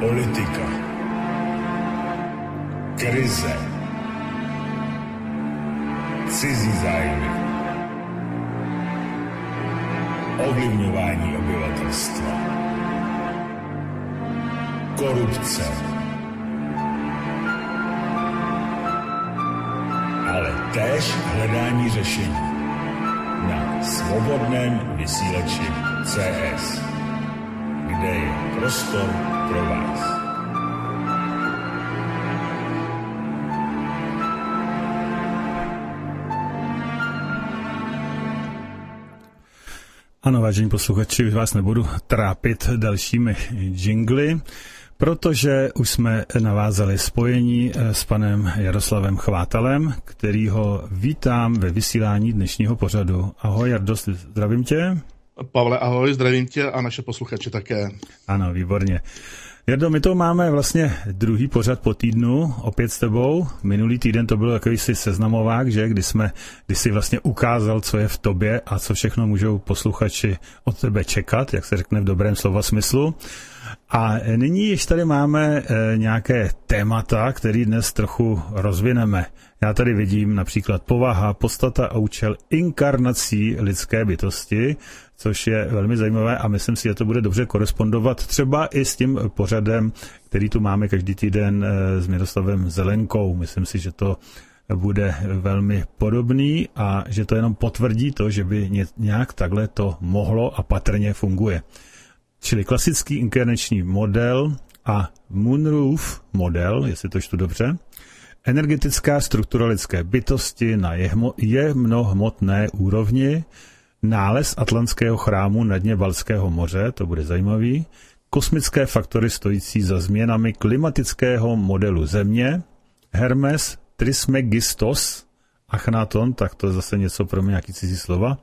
Politika. Krize. Cizí zájmy. Ovlivňování obyvatelstva. Korupce. Ale též hledání řešení na svobodném vysílači CS, kde je prostor pro vás. Ano, vážení posluchači, už vás nebudu trápit dalšími jingly, protože už jsme navázali spojení s panem Jaroslavem Chvátalem, kterýho vítám ve vysílání dnešního pořadu. Ahoj, Jardo, zdravím tě. Pavle, ahoj, zdravím tě a naše posluchače také. Ano, výborně. Jardo, my to máme vlastně druhý pořad po týdnu, opět s tebou. Minulý týden to bylo jakýsi seznamovák, že? Kdy jsi vlastně ukázal, co je v tobě a co všechno můžou posluchači od tebe čekat, jak se řekne v dobrém slova smyslu. A nyní již tady máme nějaké témata, které dnes trochu rozvineme. Já tady vidím například povaha, podstata a účel inkarnací lidské bytosti, což je velmi zajímavé a myslím si, že to bude dobře korespondovat třeba i s tím pořadem, který tu máme každý týden s Miroslavem Zelenkou. Myslím si, že to bude velmi podobný a že to jenom potvrdí to, že by nějak takhle to mohlo a patrně funguje. Čili klasický inkarnační model a Moonroof model, jestli to čtu dobře, energetická struktura lidské bytosti na jemnohmotné úrovni, nález Atlantského chrámu na dně Baltského moře, to bude zajímavý, kosmické faktory stojící za změnami klimatického modelu Země, Hermes Trismegistos, Achnaton, tak to je zase něco pro mě, nějaký cizí slova,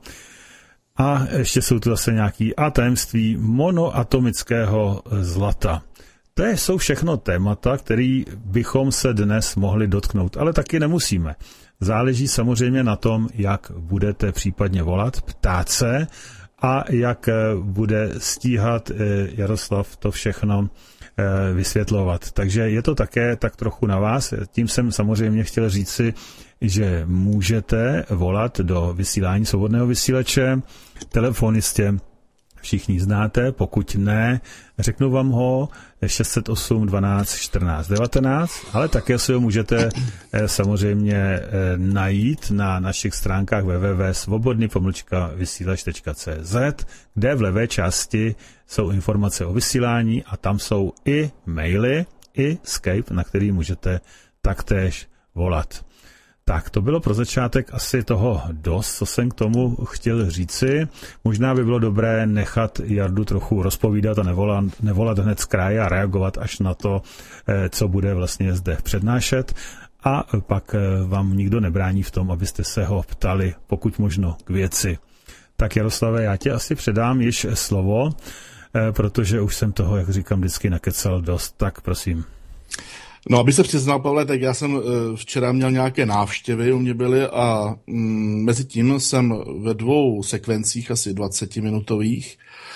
a ještě jsou tu zase nějaký tajemství monoatomického zlata. To jsou všechno témata, které bychom se dnes mohli dotknout, ale taky nemusíme. Záleží samozřejmě na tom, jak budete případně volat, ptát se a jak bude stíhat Jaroslav to všechno vysvětlovat. Takže je to také tak trochu na vás. Tím jsem samozřejmě chtěl říci, že můžete volat do vysílání svobodného vysílače. Telefon jistě všichni znáte, pokud ne, řeknu vám ho 608 12 14 19, ale také si ho můžete samozřejmě najít na našich stránkách www.svobodny-vysílač.cz, kde v levé části jsou informace o vysílání a tam jsou i maily, i Skype, na který můžete taktéž volat. Tak, to bylo pro začátek asi toho dost, co jsem k tomu chtěl říci. Možná by bylo dobré nechat Jardu trochu rozpovídat a nevolat hned z kraje a reagovat až na to, co bude vlastně zde přednášet. A pak vám nikdo nebrání v tom, abyste se ho ptali, pokud možno k věci. Tak Jaroslave, já ti asi předám již slovo, protože už jsem toho, jak říkám, vždycky nakecal dost. Tak prosím. No, aby se přiznal, Pavle, tak já jsem včera měl nějaké návštěvy, u mě byly a mezi tím jsem ve 2 sekvencích, asi 20-minutových,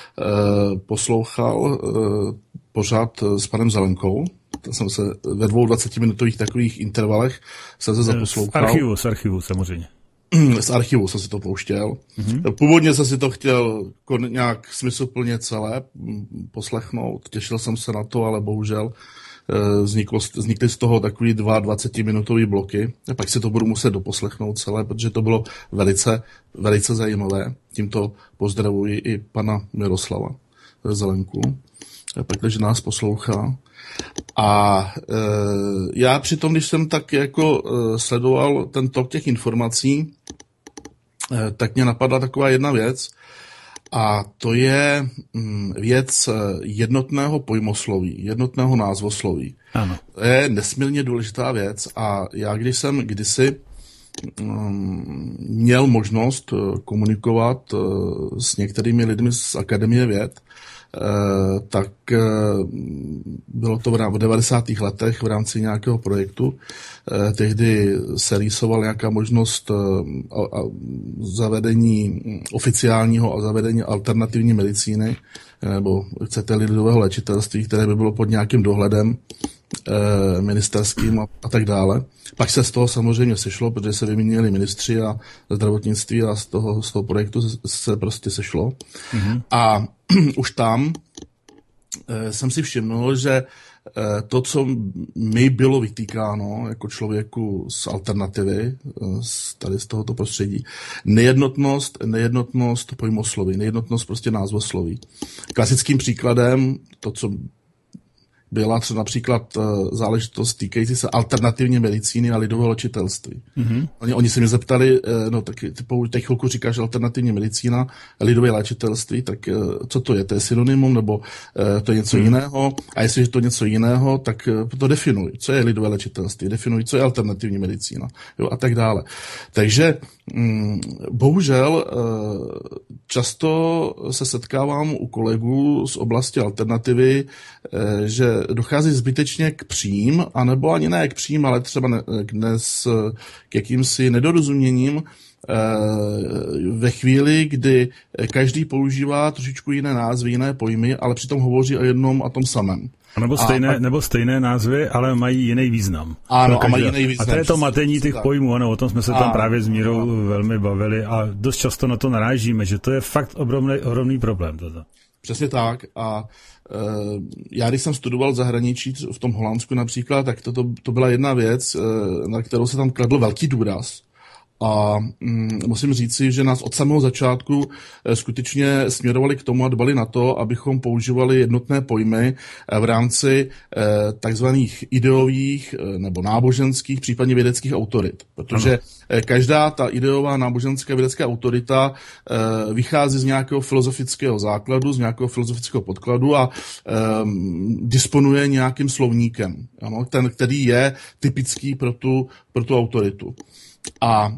poslouchal pořad s panem Zelenkou. Jsem se ve 2 20-minutových takových intervalech jsem se zaposlouchal. Z archivu samozřejmě. Z archivu jsem si to pouštěl. Původně jsem si to chtěl nějak smysluplně celé poslechnout. Těšil jsem se na to, ale bohužel vznikly z toho takový 2 20-minutový bloky. A pak si to budu muset doposlechnout celé, protože to bylo velice, velice zajímavé. Tímto pozdravuji i pana Miroslava Zelenku, protože nás poslouchá. A já přitom, když jsem tak jako sledoval ten tok těch informací, tak mě napadla taková jedna věc, a to je věc jednotného pojmosloví, jednotného názvosloví. Ano. To je nesmírně důležitá věc a já když jsem kdysi měl možnost komunikovat s některými lidmi z Akademie věd, tak bylo to v 90. letech v rámci nějakého projektu. Tehdy se rýsovala nějaká možnost zavedení oficiálního a zavedení alternativní medicíny, nebo chcete-li lidového léčitelství, které by bylo pod nějakým dohledem ministerským a tak dále. Pak se z toho samozřejmě sešlo, protože se vyměnili ministři a zdravotnictví a z toho projektu se prostě sešlo. Mm-hmm. A už tam jsem si všimnul, že to, co mi bylo vytýkáno jako člověku z alternativy, tady z tohoto prostředí, nejednotnost pojmosloví, nejednotnost prostě názvosloví. Klasickým příkladem, to, co byla třeba například záležitost týkající se alternativní medicíny a lidového léčitelství. Mm-hmm. Oni se mě zeptali, no tak teď chvilku říkáš alternativní medicína, lidové léčitelství, tak co to je? To je synonymum, nebo to je něco jiného? A jestliže to je něco jiného, tak to definuj. Co je lidové léčitelství? Definuj, co je alternativní medicína. Jo, a tak dále. Takže bohužel často se setkávám u kolegů z oblasti alternativy, že dochází zbytečně k přím, anebo ani ne k přím, ale třeba dnes k jakýmsi nedorozuměním ve chvíli, kdy každý používá trošičku jiné názvy, jiné pojmy, ale přitom hovoří o jednom a tom samém. Nebo stejné názvy, ale mají jiný význam. Ano, a mají jiný význam. A to je to matení těch pojmů, ano, o tom jsme se tam právě s Mírou velmi bavili a dost často na to narážíme, že to je fakt ohromný problém. Toto. Přesně tak a já, když jsem studoval v zahraničí, v tom Holandsku například, tak to byla jedna věc, na kterou se tam kladl velký důraz. A musím říci, že nás od samého začátku skutečně směrovali k tomu a dbali na to, abychom používali jednotné pojmy v rámci takzvaných ideových nebo náboženských, případně vědeckých autorit. Protože každá ta ideová náboženská vědecká autorita vychází z nějakého filozofického základu, z nějakého filozofického podkladu a disponuje nějakým slovníkem, ano, ten, který je typický pro tu autoritu. A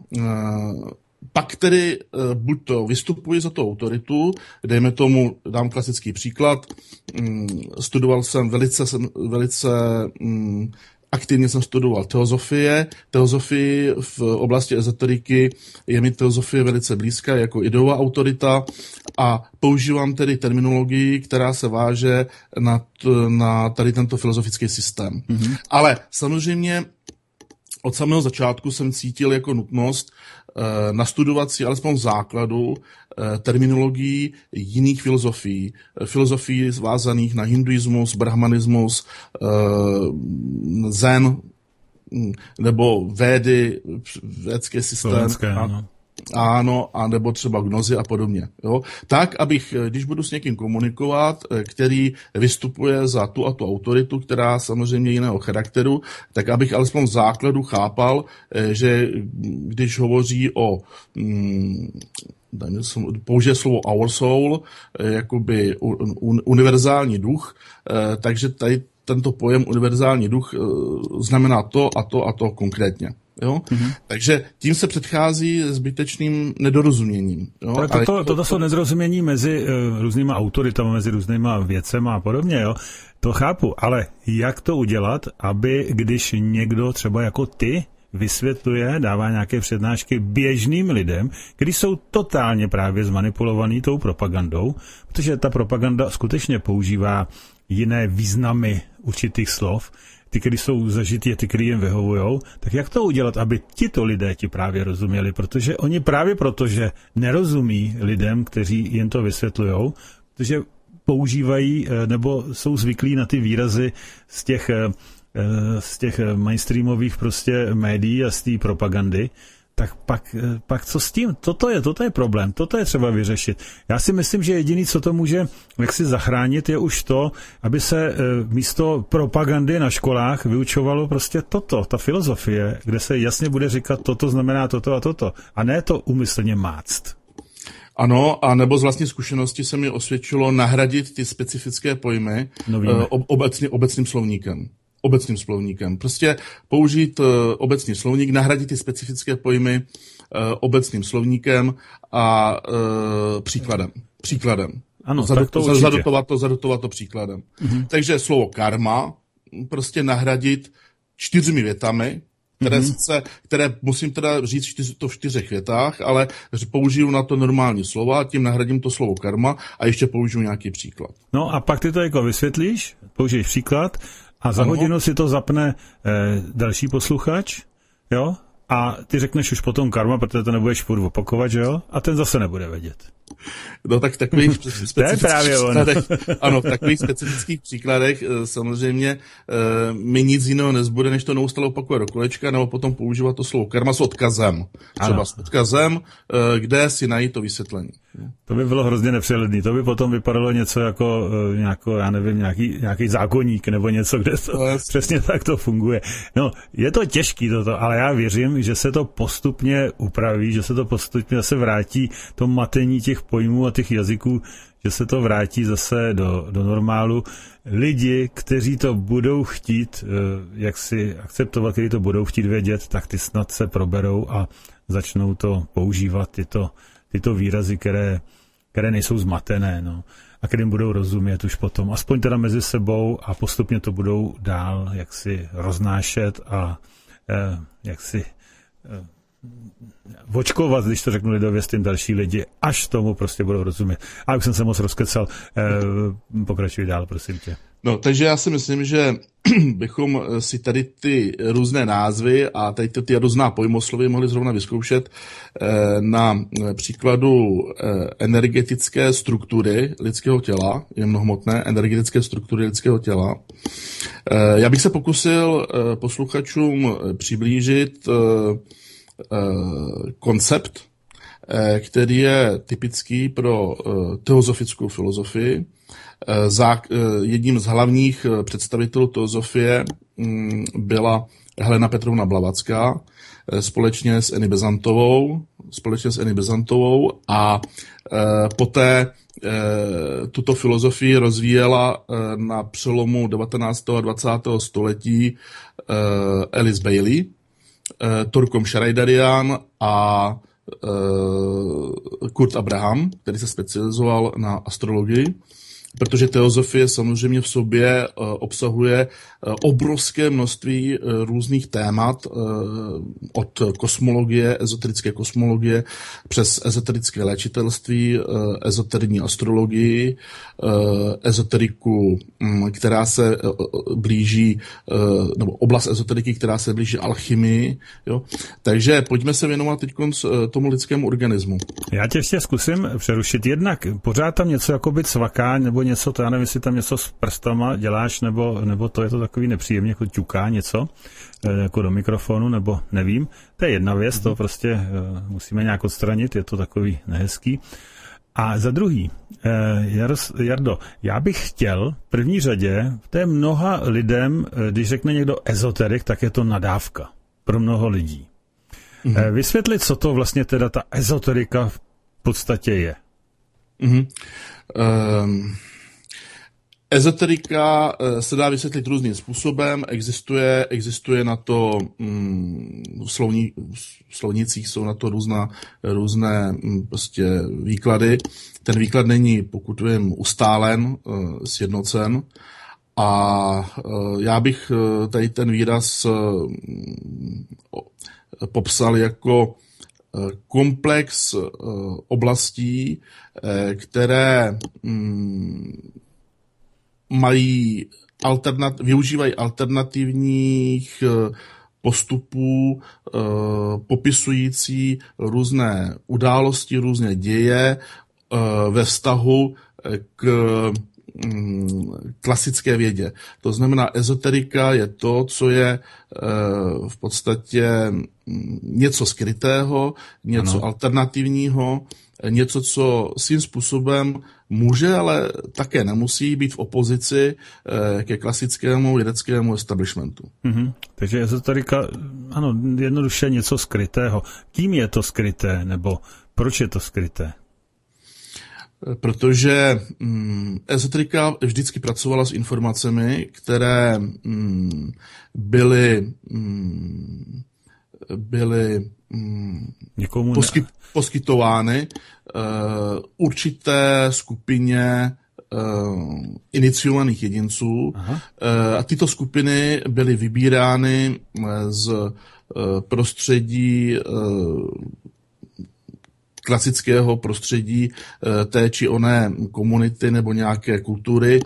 pak tedy buď to vystupuji za tu autoritu, dejme tomu, dám klasický příklad, studoval jsem velice aktivně jsem studoval teozofii v oblasti ezoteriky, je mi teozofie velice blízká jako ideová autorita a používám tedy terminologii, která se váže na tady tento filozofický systém. Mm-hmm. Ale samozřejmě od samého začátku jsem cítil jako nutnost nastudovat si alespoň v základu terminologii jiných filozofií zvázaných na hinduismus, brahmanismus, zen nebo védy, védské systémy. Ano, a nebo třeba gnozy a podobně. Jo? Tak, abych, když budu s někým komunikovat, který vystupuje za tu a tu autoritu, která samozřejmě jiného charakteru, tak abych alespoň v základu chápal, že když hovoří o použije slovo our soul, jakoby univerzální duch, takže tady tento pojem univerzální duch znamená to a to a to konkrétně. Jo? Mm-hmm. Takže tím se předchází zbytečným nedorozuměním. Jo? Toto jsou nedorozumění mezi různýma autoritami, mezi různýma věcema a podobně. Jo? To chápu, ale jak to udělat, aby když někdo třeba jako ty vysvětluje, dává nějaké přednášky běžným lidem, kteří jsou totálně právě zmanipulovaný tou propagandou, protože ta propaganda skutečně používá jiné významy určitých slov, ty, kteří jsou zažití a ty, kteří jim vyhovujou, tak jak to udělat, aby tito lidé ti právě rozuměli? Protože oni právě protože nerozumí lidem, kteří jim to vysvětlujou, protože používají nebo jsou zvyklí na ty výrazy z těch mainstreamových prostě médií a z té propagandy, tak pak co s tím? Toto je problém, toto je třeba vyřešit. Já si myslím, že jediný, co to může jaksi zachránit, je už to, aby se místo propagandy na školách vyučovalo prostě ta filozofie, kde se jasně bude říkat, toto znamená toto a toto. A ne to úmyslně máct. Ano, a nebo z vlastní zkušenosti se mi osvědčilo nahradit ty specifické pojmy obecným slovníkem. Obecným slovníkem. Prostě použít obecný slovník, nahradit ty specifické pojmy obecným slovníkem a příkladem. Ano, tak to určitě. Zadotovat to příkladem. Takže slovo karma prostě nahradit 4 větami, které musím teda říct to v 4 větách, ale použiju na to normální slova, tím nahradím to slovo karma a ještě použiju nějaký příklad. No a pak ty to jako vysvětlíš, použiješ příklad a za hodinu si to zapne další posluchač, jo? A ty řekneš už potom karma, protože to nebudeš furt opakovat, že jo? A ten zase nebude vědět. No tak takových takových specifických příkladech samozřejmě mi nic jiného nezbude, než to neustále opakovat do kolečka, nebo potom používat to slovo karma s odkazem. Třeba s odkazem, kde si najít to vysvětlení. To by bylo hrozně nepřehledný. To by potom vypadalo něco jako já nevím, nějaký zákoník nebo něco, kde to přesně tak to funguje. No, je to těžký toto, ale já věřím, že se to postupně upraví, že se to postupně zase vrátí to matení těch pojmů a těch jazyků, že se to vrátí zase do normálu. Lidi, kteří to budou chtít, jak si akceptovat, kteří to budou chtít vědět, tak ty snad se proberou a začnou to používat, tyto výrazy, které nejsou zmatené, no, a kterým budou rozumět už potom, aspoň teda mezi sebou a postupně to budou dál jaksi roznášet a jaksi vočkovat, když to řeknu lidově, s tím další lidi, až tomu prostě budou rozumět. A už jsem se moc rozkecal. Pokračuj dál, prosím tě. No, takže já si myslím, že bychom si tady ty různé názvy a tady ty různá pojmoslovy mohli zrovna vyzkoušet na příkladu energetické struktury lidského těla, jemnohmotné energetické struktury lidského těla. Já bych se pokusil posluchačům přiblížit koncept, který je typický pro teozofickou filozofii. Jedním z hlavních představitelů teozofie byla Helena Petrovna Blavacká společně s Anny Bezantovou a poté tuto filozofii rozvíjela na přelomu 19. a 20. století Alice Bailey, Turkom Šarajdarian a Kurt Abraham, který se specializoval na astrologii, protože teozofie samozřejmě v sobě obsahuje obrovské množství různých témat od kosmologie, ezoterické kosmologie, přes ezoterické léčitelství, ezoterní astrologii, ezoteriku, která se blíží, nebo oblast ezoteriky, která se blíží alchymii. Jo? Takže pojďme se věnovat teď tomu lidskému organismu. Já tě ještě zkusím přerušit. Jednak pořád tam něco jakoby cvaká, nebo něco, to já nevím, jestli tam něco s prstama děláš, nebo to je to takový nepříjemně, jako ťuká něco, jako do mikrofonu, nebo nevím. To je jedna věc, to prostě musíme nějak odstranit, je to takový nehezký. A za druhý, Jardo, já bych chtěl v první řadě, to je mnoha lidem, když řekne někdo ezoterik, tak je to nadávka pro mnoho lidí. Vysvětlit, co to vlastně teda ta ezoterika v podstatě je. Ezoterika se dá vysvětlit různým způsobem, existuje na to v slovnicích jsou na to různé prostě výklady. Ten výklad není, pokud vím, ustálen, sjednocen. A já bych tady ten výraz popsal jako komplex oblastí, které využívají alternativních postupů popisující různé události, různé děje ve vztahu k klasické vědě. To znamená, ezoterika je to, co je v podstatě něco skrytého, něco alternativního, něco, co svým způsobem může, ale také nemusí být v opozici ke klasickému vědeckému establishmentu. Takže ezoterika, ano, jednoduše něco skrytého. Kým je to skryté, nebo proč je to skryté? Protože ezoterika vždycky pracovala s informacemi, které byly byly poskytovány určité skupině iniciovaných jedinců. A tyto skupiny byly vybírány z prostředí klasického prostředí té či oné komunity nebo nějaké kultury,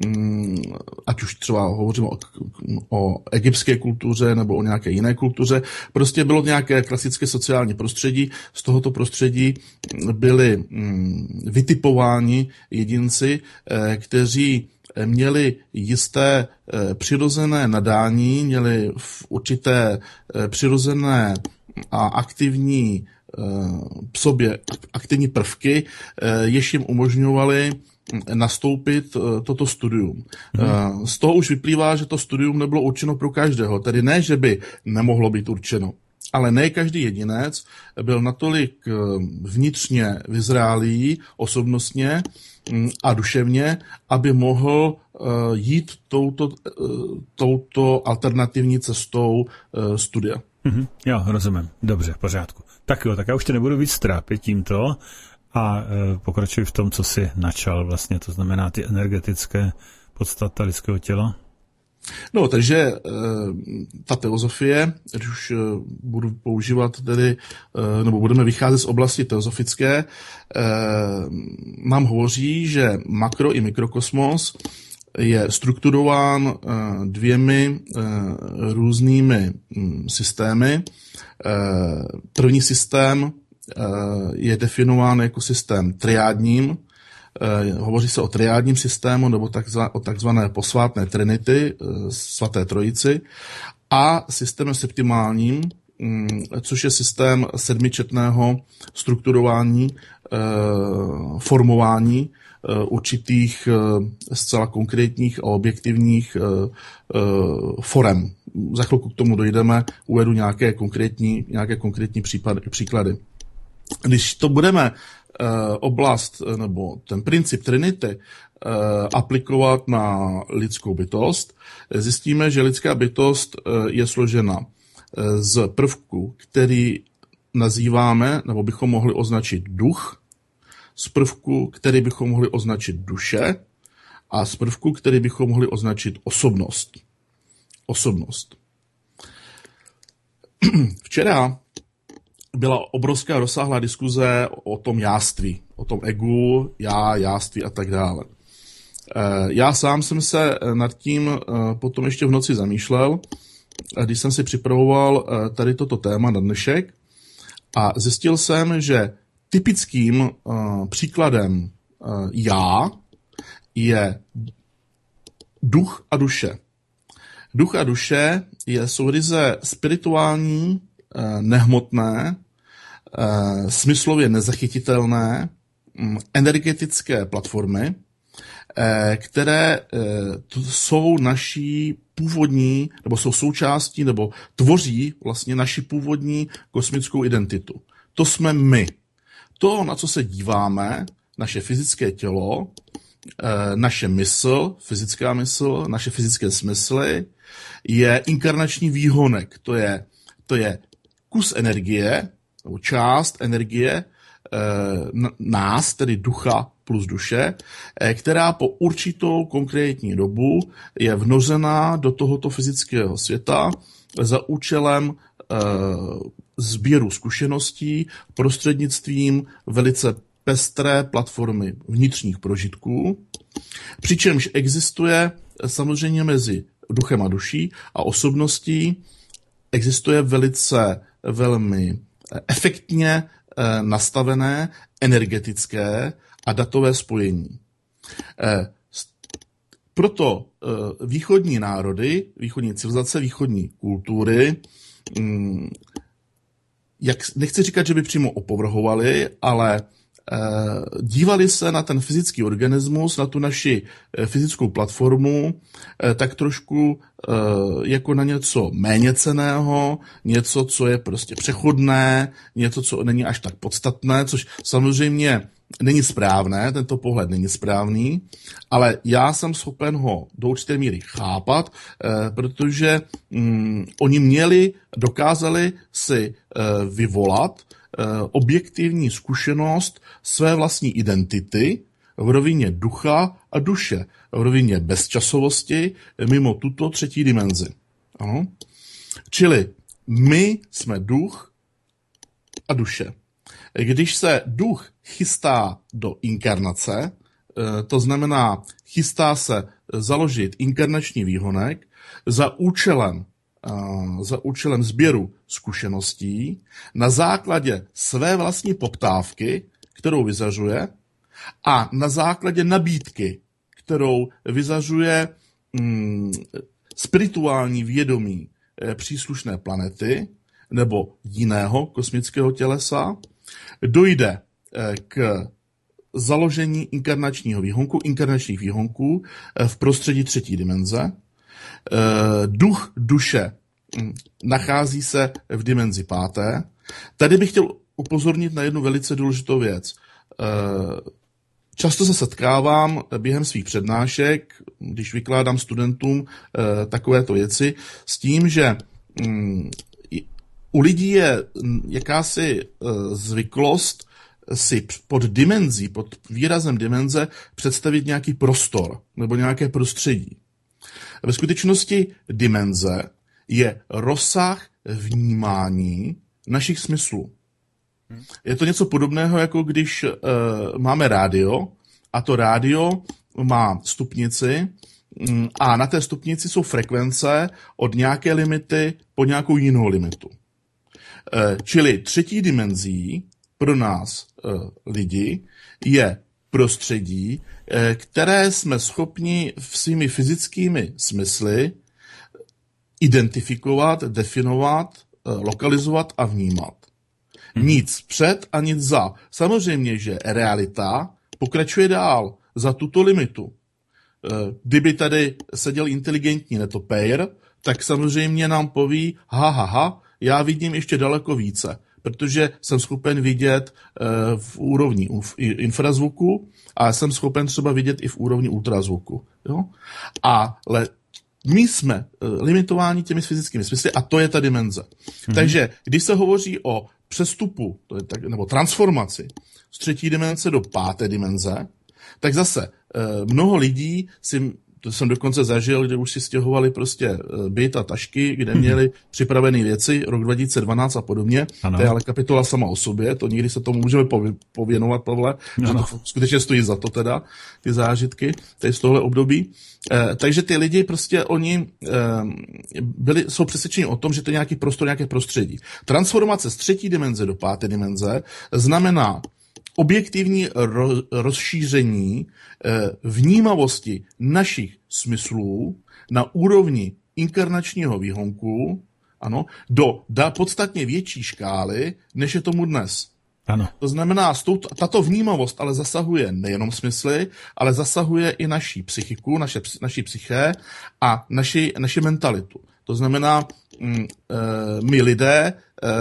ať už třeba hovoříme o egyptské kultuře nebo o nějaké jiné kultuře. Prostě bylo nějaké klasické sociální prostředí. Z tohoto prostředí byli vytipováni jedinci, kteří měli jisté přirozené nadání, měli určité přirozené a aktivní v sobě aktivní prvky, jež jim umožňovaly nastoupit toto studium. Z toho už vyplývá, že to studium nebylo určeno pro každého. Tedy ne, že by nemohlo být určeno, ale ne každý jedinec byl natolik vnitřně vyzrálý osobnostně a duševně, aby mohl jít touto alternativní cestou studia. Jo, rozumím. Dobře, v pořádku. Tak jo, tak já už tě nebudu víc trápit tímto a pokračuji v tom, co jsi načal vlastně, to znamená ty energetické podstata lidského těla. No, takže ta teozofie, když už budu používat tedy, nebo budeme vycházet z oblasti teozofické, nám hovoří, že makro i mikrokosmos je strukturován dvěmi různými systémy. První systém je definován jako systém triádním. Hovoří se o triádním systému nebo o takzvané posvátné trinity, svaté trojici, a systémem septimálním, což je systém sedmičetného strukturování, formování určitých zcela konkrétních a objektivních forem. Za chvilku k tomu dojdeme, uvedu nějaké konkrétní příklady. Když to budeme oblast nebo ten princip Trinity aplikovat na lidskou bytost, zjistíme, že lidská bytost je složena z prvku, který nazýváme, nebo bychom mohli označit duch, z prvku, který bychom mohli označit duše, a z prvku, který bychom mohli označit osobnost. Včera byla obrovská rozsáhlá diskuze o tom jáství, o tom egu, jáství a tak dále. Já sám jsem se nad tím potom ještě v noci zamýšlel, když jsem si připravoval tady toto téma na dnešek, a zjistil jsem, že typickým příkladem já je duch a duše. Duch a duše jsou ryze spirituální, nehmotné, smyslově nezachytitelné, energetické platformy, které jsou naší původní, nebo jsou součástí, nebo tvoří vlastně naši původní kosmickou identitu. To jsme my. To, na co se díváme, naše fyzické tělo, naše mysl, fyzická mysl, naše fyzické smysly, je inkarnační výhonek. To je kus energie, nebo část energie nás, tedy ducha plus duše, která po určitou konkrétní dobu je vnořená do tohoto fyzického světa za účelem sběru zkušeností prostřednictvím velice pestré platformy vnitřních prožitků, přičemž existuje samozřejmě mezi duchem a duší a osobností existuje velmi efektně nastavené energetické a datové spojení. Proto východní národy, východní civilizace, východní kultury, nechci říkat, že by přímo opovrhovali, ale dívali se na ten fyzický organismus, na tu naši fyzickou platformu, tak trošku jako na něco méněcenného, něco, co je prostě přechodné, něco, co není až tak podstatné, což samozřejmě není správné, tento pohled není správný, ale já jsem schopen ho do určité míry chápat, protože oni dokázali si vyvolat objektivní zkušenost své vlastní identity v rovině ducha a duše, v rovině bezčasovosti mimo tuto třetí dimenzi. Ano? Čili my jsme duch a duše. Když se duch chystá do inkarnace, to znamená chystá se založit inkarnační výhonek za účelem sběru zkušeností na základě své vlastní poptávky, kterou vyzařuje, a na základě nabídky, kterou vyzařuje spirituální vědomí příslušné planety nebo jiného kosmického tělesa, dojde k založení inkarnačních výhonků v prostředí třetí dimenze. Duch duše nachází se v dimenzi páté. Tady bych chtěl upozornit na jednu velice důležitou věc. Často se setkávám během svých přednášek, když vykládám studentům takovéto věci, s tím, že u lidí je jakási zvyklost si pod výrazem dimenze představit nějaký prostor nebo nějaké prostředí. Ve skutečnosti dimenze je rozsah vnímání našich smyslů. Je to něco podobného, jako když máme rádio a to rádio má stupnici a na té stupnici jsou frekvence od nějaké limity po nějakou jinou limitu. Čili třetí dimenzí pro nás lidi je prostředí, které jsme schopni svými fyzickými smysly identifikovat, definovat, lokalizovat a vnímat. Nic před a nic za. Samozřejmě, že realita pokračuje dál za tuto limitu. Kdyby tady seděl inteligentní netopér, tak samozřejmě nám poví, já vidím ještě daleko více, protože jsem schopen vidět v úrovni infrazvuku a jsem schopen třeba vidět i v úrovni ultrazvuku. Jo? Ale my jsme limitováni těmi fyzickými smysly a to je ta dimenze. Takže když se hovoří o přestupu nebo transformaci z třetí dimenze do páté dimenze, tak zase mnoho lidí to jsem dokonce zažil, kde už si stěhovali prostě byt a tašky, kde měli připravené věci, rok 2012 a podobně. Ano. To je ale kapitola sama o sobě, to někdy se tomu můžeme pověnovat, Pavle, že to skutečně stojí za to teda, ty zážitky, tady z tohle období. Takže ty lidi prostě oni jsou přesvědčeni o tom, že to je nějaký prostor, nějaké prostředí. Transformace z třetí dimenze do páté dimenze znamená objektivní rozšíření vnímavosti našich smyslů na úrovni inkarnačního výhonku, ano, do podstatně větší škály, než je tomu dnes. Ano. To znamená, tato vnímavost ale zasahuje nejenom smysly, ale zasahuje i naši psychiku, naši psyché a naši mentalitu. To znamená, my lidé,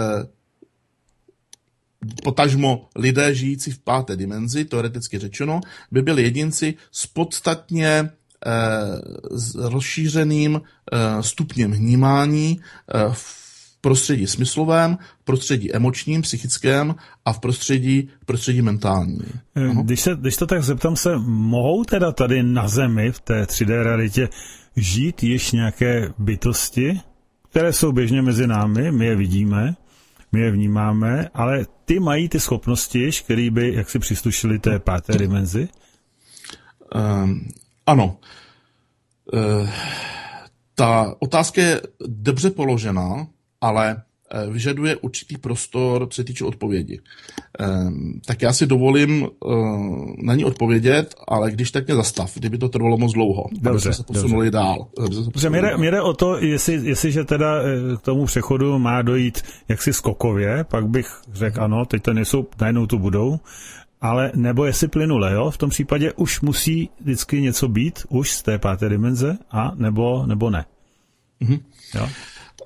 potažmo lidé žijící v páté dimenzi, teoreticky řečeno, by byli jedinci s podstatně rozšířeným stupněm vnímání v prostředí smyslovém, v prostředí emočním, psychickém a v prostředí mentálním. Když to tak zeptám se, mohou teda tady na Zemi v té 3D realitě žít již nějaké bytosti, které jsou běžně mezi námi, my je vidíme, my je vnímáme, ale ty mají ty schopnosti, které by jaksi příslušily té páté dimenzi? Ano. Ta otázka je dobře položená, ale vyžaduje určitý prostor, co se týče odpovědi. Tak já si dovolím na ní odpovědět, ale když tak mě zastav, kdyby to trvalo moc dlouho, aby jsme se posunuli dál. Mě jde o to, jestliže teda k tomu přechodu má dojít jaksi skokově, pak bych řekl ano, teď to nejsou, najednou tu budou, ale nebo jestli plynule, jo? V tom případě už musí vždycky něco být, už z té páté dimenze, a nebo ne. Jo?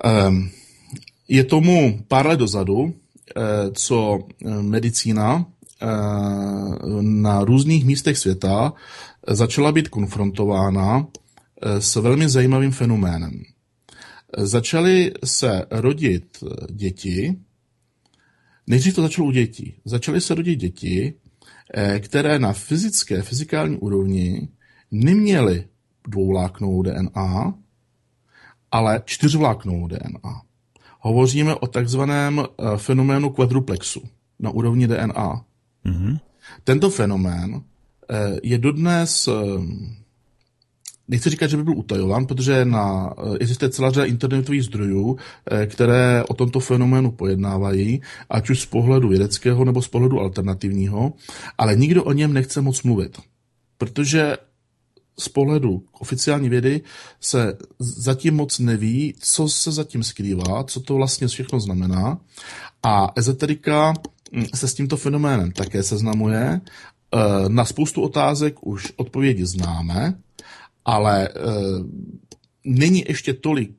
Je tomu pár let dozadu, co medicína na různých místech světa začala být konfrontována s velmi zajímavým fenoménem. Začaly se rodit děti, nejdřív to začalo u dětí, začaly se rodit děti, které na fyzikální úrovni neměly dvouvláknovou DNA, ale čtyřvláknovou DNA. Hovoříme o takzvaném fenoménu kvadruplexu na úrovni DNA. Mm-hmm. Tento fenomén je dodnes, nechci říkat, že by byl utajován, protože existuje celá řada internetových zdrojů, které o tomto fenoménu pojednávají, ať už z pohledu vědeckého nebo z pohledu alternativního, ale nikdo o něm nechce moc mluvit, protože z pohledu oficiální vědy se zatím moc neví, co se zatím skrývá, co to vlastně všechno znamená. A ezoterika se s tímto fenoménem také seznamuje. Na spoustu otázek už odpovědi známe, ale není ještě tolik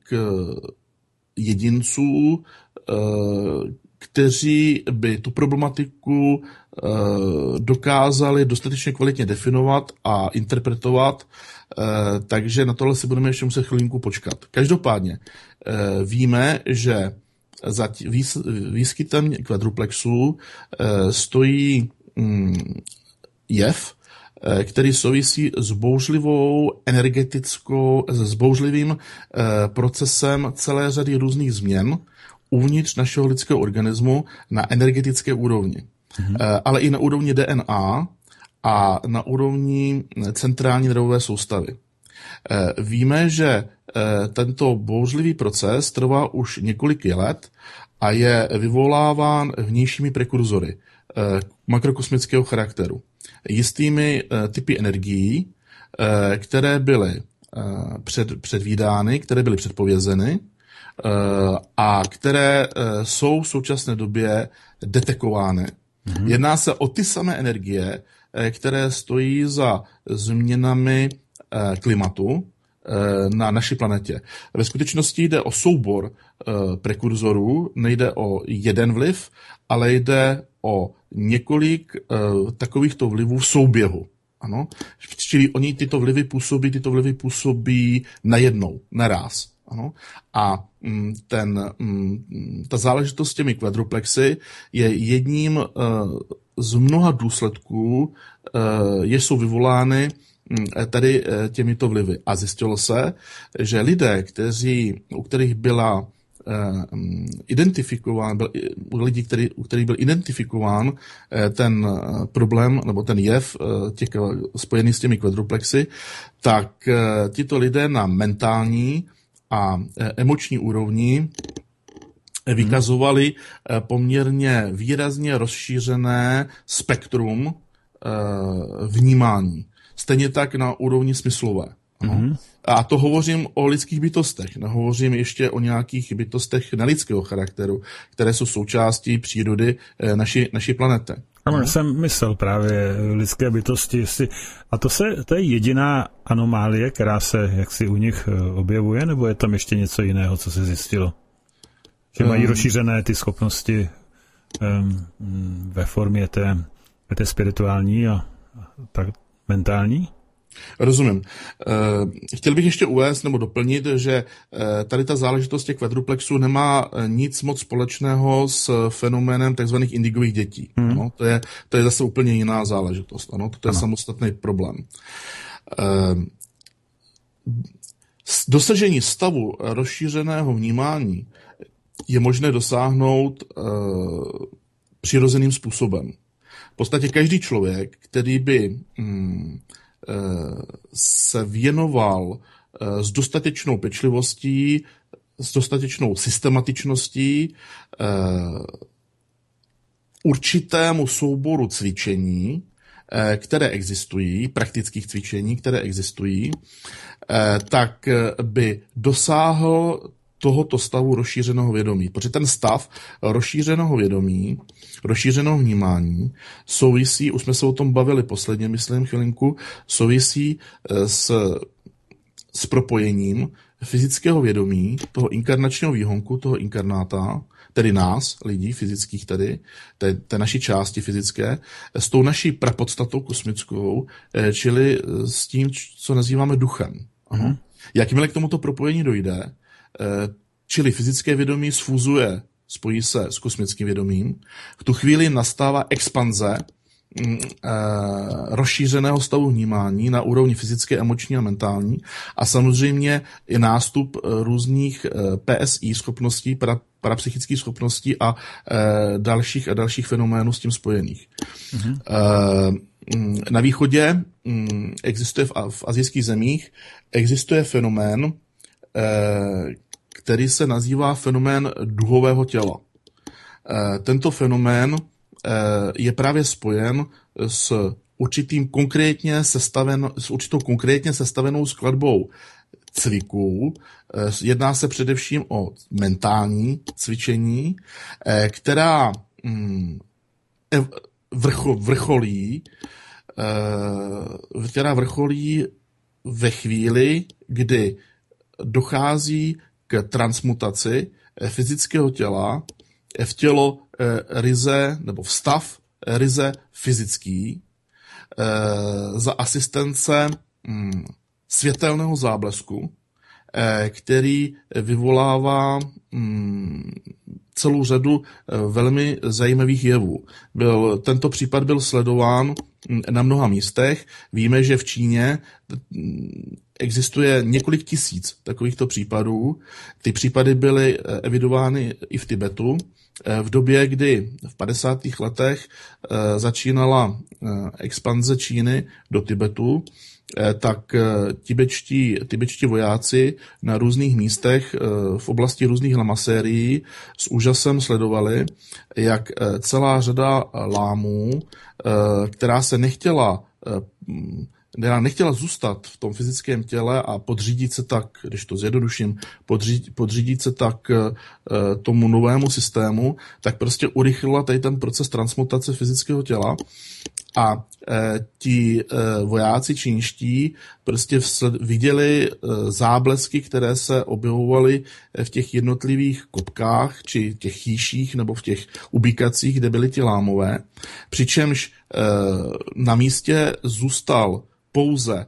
jedinců, kteří by tu problematiku dokázali dostatečně kvalitně definovat a interpretovat, takže na tohle si budeme ještě muset chvilinku počkat. Každopádně víme, že za výskytem kvadruplexů stojí jev, který souvisí s bouřlivým procesem celé řady různých změn uvnitř našeho lidského organismu na energetické úrovni. Ale i na úrovni DNA a na úrovni centrální nervové soustavy. Víme, že tento bouřlivý proces trvá už několik let a je vyvoláván vnějšími prekurzory makrokosmického charakteru. Jistými typy energií, které byly předvídány, které byly předpovězeny a které jsou v současné době detekovány. Jedná se o ty samé energie, které stojí za změnami klimatu na naší planetě. Ve skutečnosti jde o soubor prekurzorů, nejde o jeden vliv, ale jde o několik takovýchto vlivů v souběhu. Ano? Čili oni tyto vlivy působí najednou, naráz. Ano? A ta záležitost s těmi kvadruplexy je jedním z mnoha důsledků, jež jsou vyvolány tady těmito vlivy. A zjistilo se, že lidé, u kterých byla u kterých byl identifikován ten problém nebo ten jev spojený s těmi kvadruplexy, tak tito lidé na mentální a emoční úrovni vykazovali poměrně výrazně rozšířené spektrum vnímání. Stejně tak na úrovni smyslové. Mm-hmm. A to hovořím o lidských bytostech, nehovořím ještě o nějakých bytostech nelidského charakteru, které jsou součástí přírody naší planety. Ano, jsem myslel právě lidské bytosti. A to je jediná anomálie, která se jaksi u nich objevuje, nebo je tam ještě něco jiného, co se zjistilo? Že mají rozšířené ty schopnosti ve formě té spirituální a tak mentální? Rozumím. Chtěl bych ještě uvést nebo doplnit, že tady ta záležitost těch kvadruplexů nemá nic moc společného s fenoménem takzvaných indigových dětí. No, to je zase úplně jiná záležitost. Ano, to je samostatný problém. Dosažení stavu rozšířeného vnímání je možné dosáhnout přirozeným způsobem. V podstatě každý člověk, který by se věnoval s dostatečnou pečlivostí, s dostatečnou systematičností určitému souboru cvičení, které existují, praktických cvičení, které existují, tak by dosáhl tohoto stavu rozšířeného vědomí. Protože ten stav rozšířeného vědomí, rozšířeného vnímání souvisí, už jsme se o tom bavili posledně, myslím, chvilinku, souvisí s propojením fyzického vědomí, toho inkarnačního výhonku, toho inkarnáta, tedy nás, lidí fyzických tedy, té naší části fyzické, s tou naší prapodstatou kosmickou, čili s tím, co nazýváme duchem. Ano. Jakmile k tomuto propojení dojde, čili fyzické vědomí sfuzuje, spojí se s kosmickým vědomím, v tu chvíli nastává expanze rozšířeného stavu vnímání na úrovni fyzické, emoční a mentální a samozřejmě i nástup různých PSI schopností, parapsychických schopností a dalších fenoménů s tím spojených. Na východě existuje v asijských zemích existuje fenomén, který se nazývá fenomén duhového těla. Tento fenomén je právě spojen s určitou konkrétně sestavenou skladbou cviků. Jedná se především o mentální cvičení, která vrcholí ve chvíli, kdy dochází k transmutaci fyzického těla v tělo ryze, nebo v stav ryze fyzický za asistence světelného záblesku, který vyvolává celou řadu velmi zajímavých jevů. Tento případ byl sledován na mnoha místech. Víme, že v Číně existuje několik tisíc takovýchto případů. Ty případy byly evidovány i v Tibetu. V době, kdy v 50. letech začínala expanze Číny do Tibetu, tak tibetští vojáci na různých místech v oblasti různých lamasérií s úžasem sledovali, jak celá řada lámů, která se nechtěla zůstat v tom fyzickém těle a podřídit se tak, když to zjednoduším, podřídit se tak tomu novému systému, tak prostě urychlila tady ten proces transmutace fyzického těla a ti vojáci čínští prostě viděli záblesky, které se objevovaly v těch jednotlivých kopkách, či těch chýších, nebo v těch ubikacích, kde byly ti lámové, přičemž na místě zůstal pouze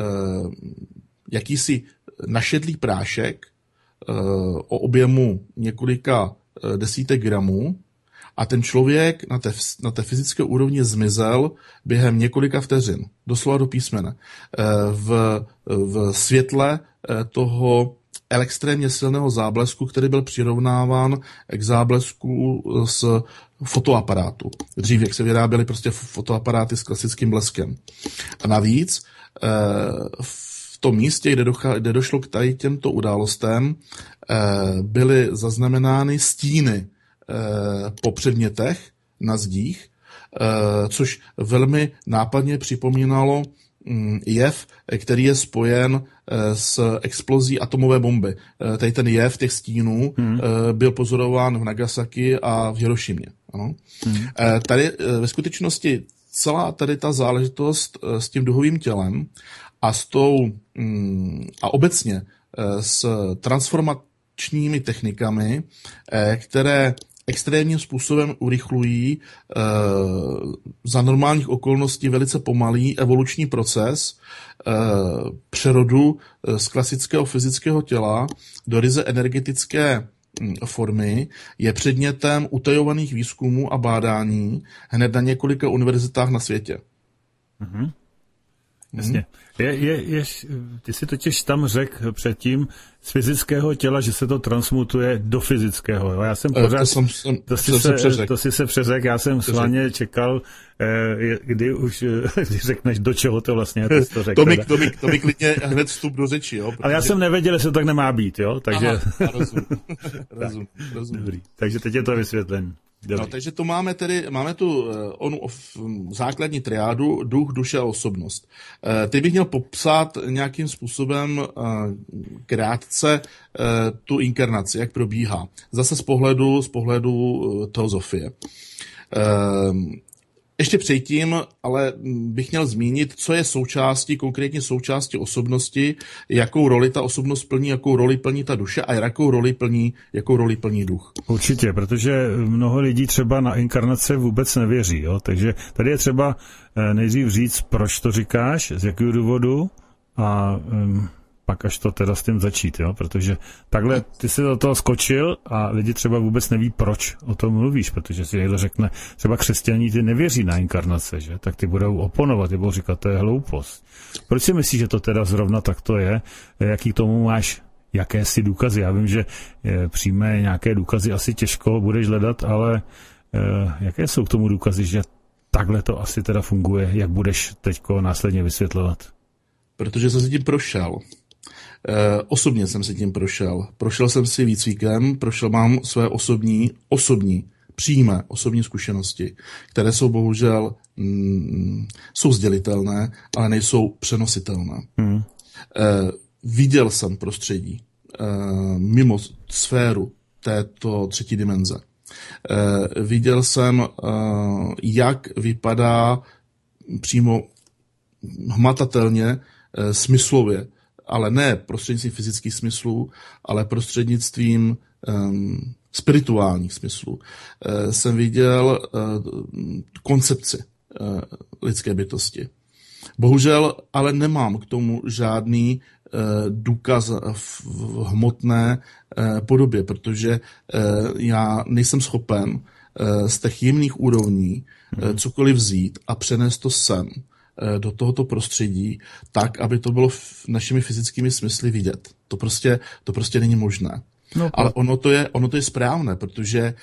jakýsi našedlý prášek o objemu několika desítek gramů a ten člověk na té fyzické úrovni zmizel během několika vteřin, doslova do písmene, v světle toho extrémně silného záblesku, který byl přirovnáván k záblesku z fotoaparátu. Dřív, jak se vyráběly prostě fotoaparáty s klasickým bleskem. A navíc v tom místě, kde došlo k tady těmto událostem, byly zaznamenány stíny po předmětech na zdích, což velmi nápadně připomínalo jev, který je spojen s explozí atomové bomby. Tady ten jev těch stínů byl pozorován v Nagasaki a v Hirošimě. Ano. Tady ve skutečnosti celá tady ta záležitost s tím duhovým tělem a a obecně s transformačními technikami, které extrémním způsobem urychlují za normálních okolností velice pomalý evoluční proces přerodu z klasického fyzického těla do ryze energetické formy, je předmětem utajovaných výzkumů a bádání hned na několika univerzitách na světě. Mm-hmm. Jasně. Ty jsi totiž tam řekl předtím z fyzického těla, že se to transmutuje do fyzického. Jo? Já jsem pořád... To si se přeřekl, já jsem schválně čekal, kdy řekneš, do čeho to vlastně ty jsi to řekl. To mi klidně hned vstup do řeči. Jo? Ale já jsem nevěděl, že to tak nemá být, jo? Takže... Aha, rozumím. Dobrý. Takže teď je to vysvětlené. No, takže to máme tu základní triádu duch, duše a osobnost. Ty bych měl popsat nějakým způsobem krátce tu inkarnaci, jak probíhá. Zase z pohledu teozofie. Ještě předtím, ale bych měl zmínit, co je konkrétně součástí osobnosti, jakou roli ta osobnost plní, jakou roli plní ta duše a jakou roli plní duch. Určitě, protože mnoho lidí třeba na inkarnace vůbec nevěří, jo? Takže tady je třeba nejdřív říct, proč to říkáš, z jakého důvodu a pak až to teda s tím začít, jo? Protože takhle ty si do toho skočil a lidi třeba vůbec neví, proč o tom mluvíš, protože si někdo řekne, třeba křesťaní ty nevěří na inkarnace, že? Tak ty budou oponovat, ty budou říkat, to je hloupost. Proč si myslíš, že to teda zrovna tak to je? Jaký k tomu máš jakési důkazy? Já vím, že přímé nějaké důkazy asi těžko budeš hledat, ale jaké jsou k tomu důkazy, že takhle to asi teda funguje, jak budeš teďko následně vysvětlovat? Protože jsem si tím prošel. Osobně jsem si tím prošel. Prošel jsem si výcvikem, mám své přímé osobní zkušenosti, které jsou bohužel jsou sdělitelné, ale nejsou přenositelné. Viděl jsem prostředí mimo sféru této třetí dimenze. Viděl jsem, jak vypadá přímo hmatatelně, smyslově, ale ne prostřednictvím fyzických smyslů, ale prostřednictvím spirituálních smyslů. Jsem viděl koncepci lidské bytosti. Bohužel ale nemám k tomu žádný důkaz v hmotné podobě, protože já nejsem schopen z těch jemných úrovní cokoliv vzít a přenést to sem do tohoto prostředí tak, aby to bylo našimi fyzickými smysly vidět. To prostě není možné. No, ale ono to je správné, protože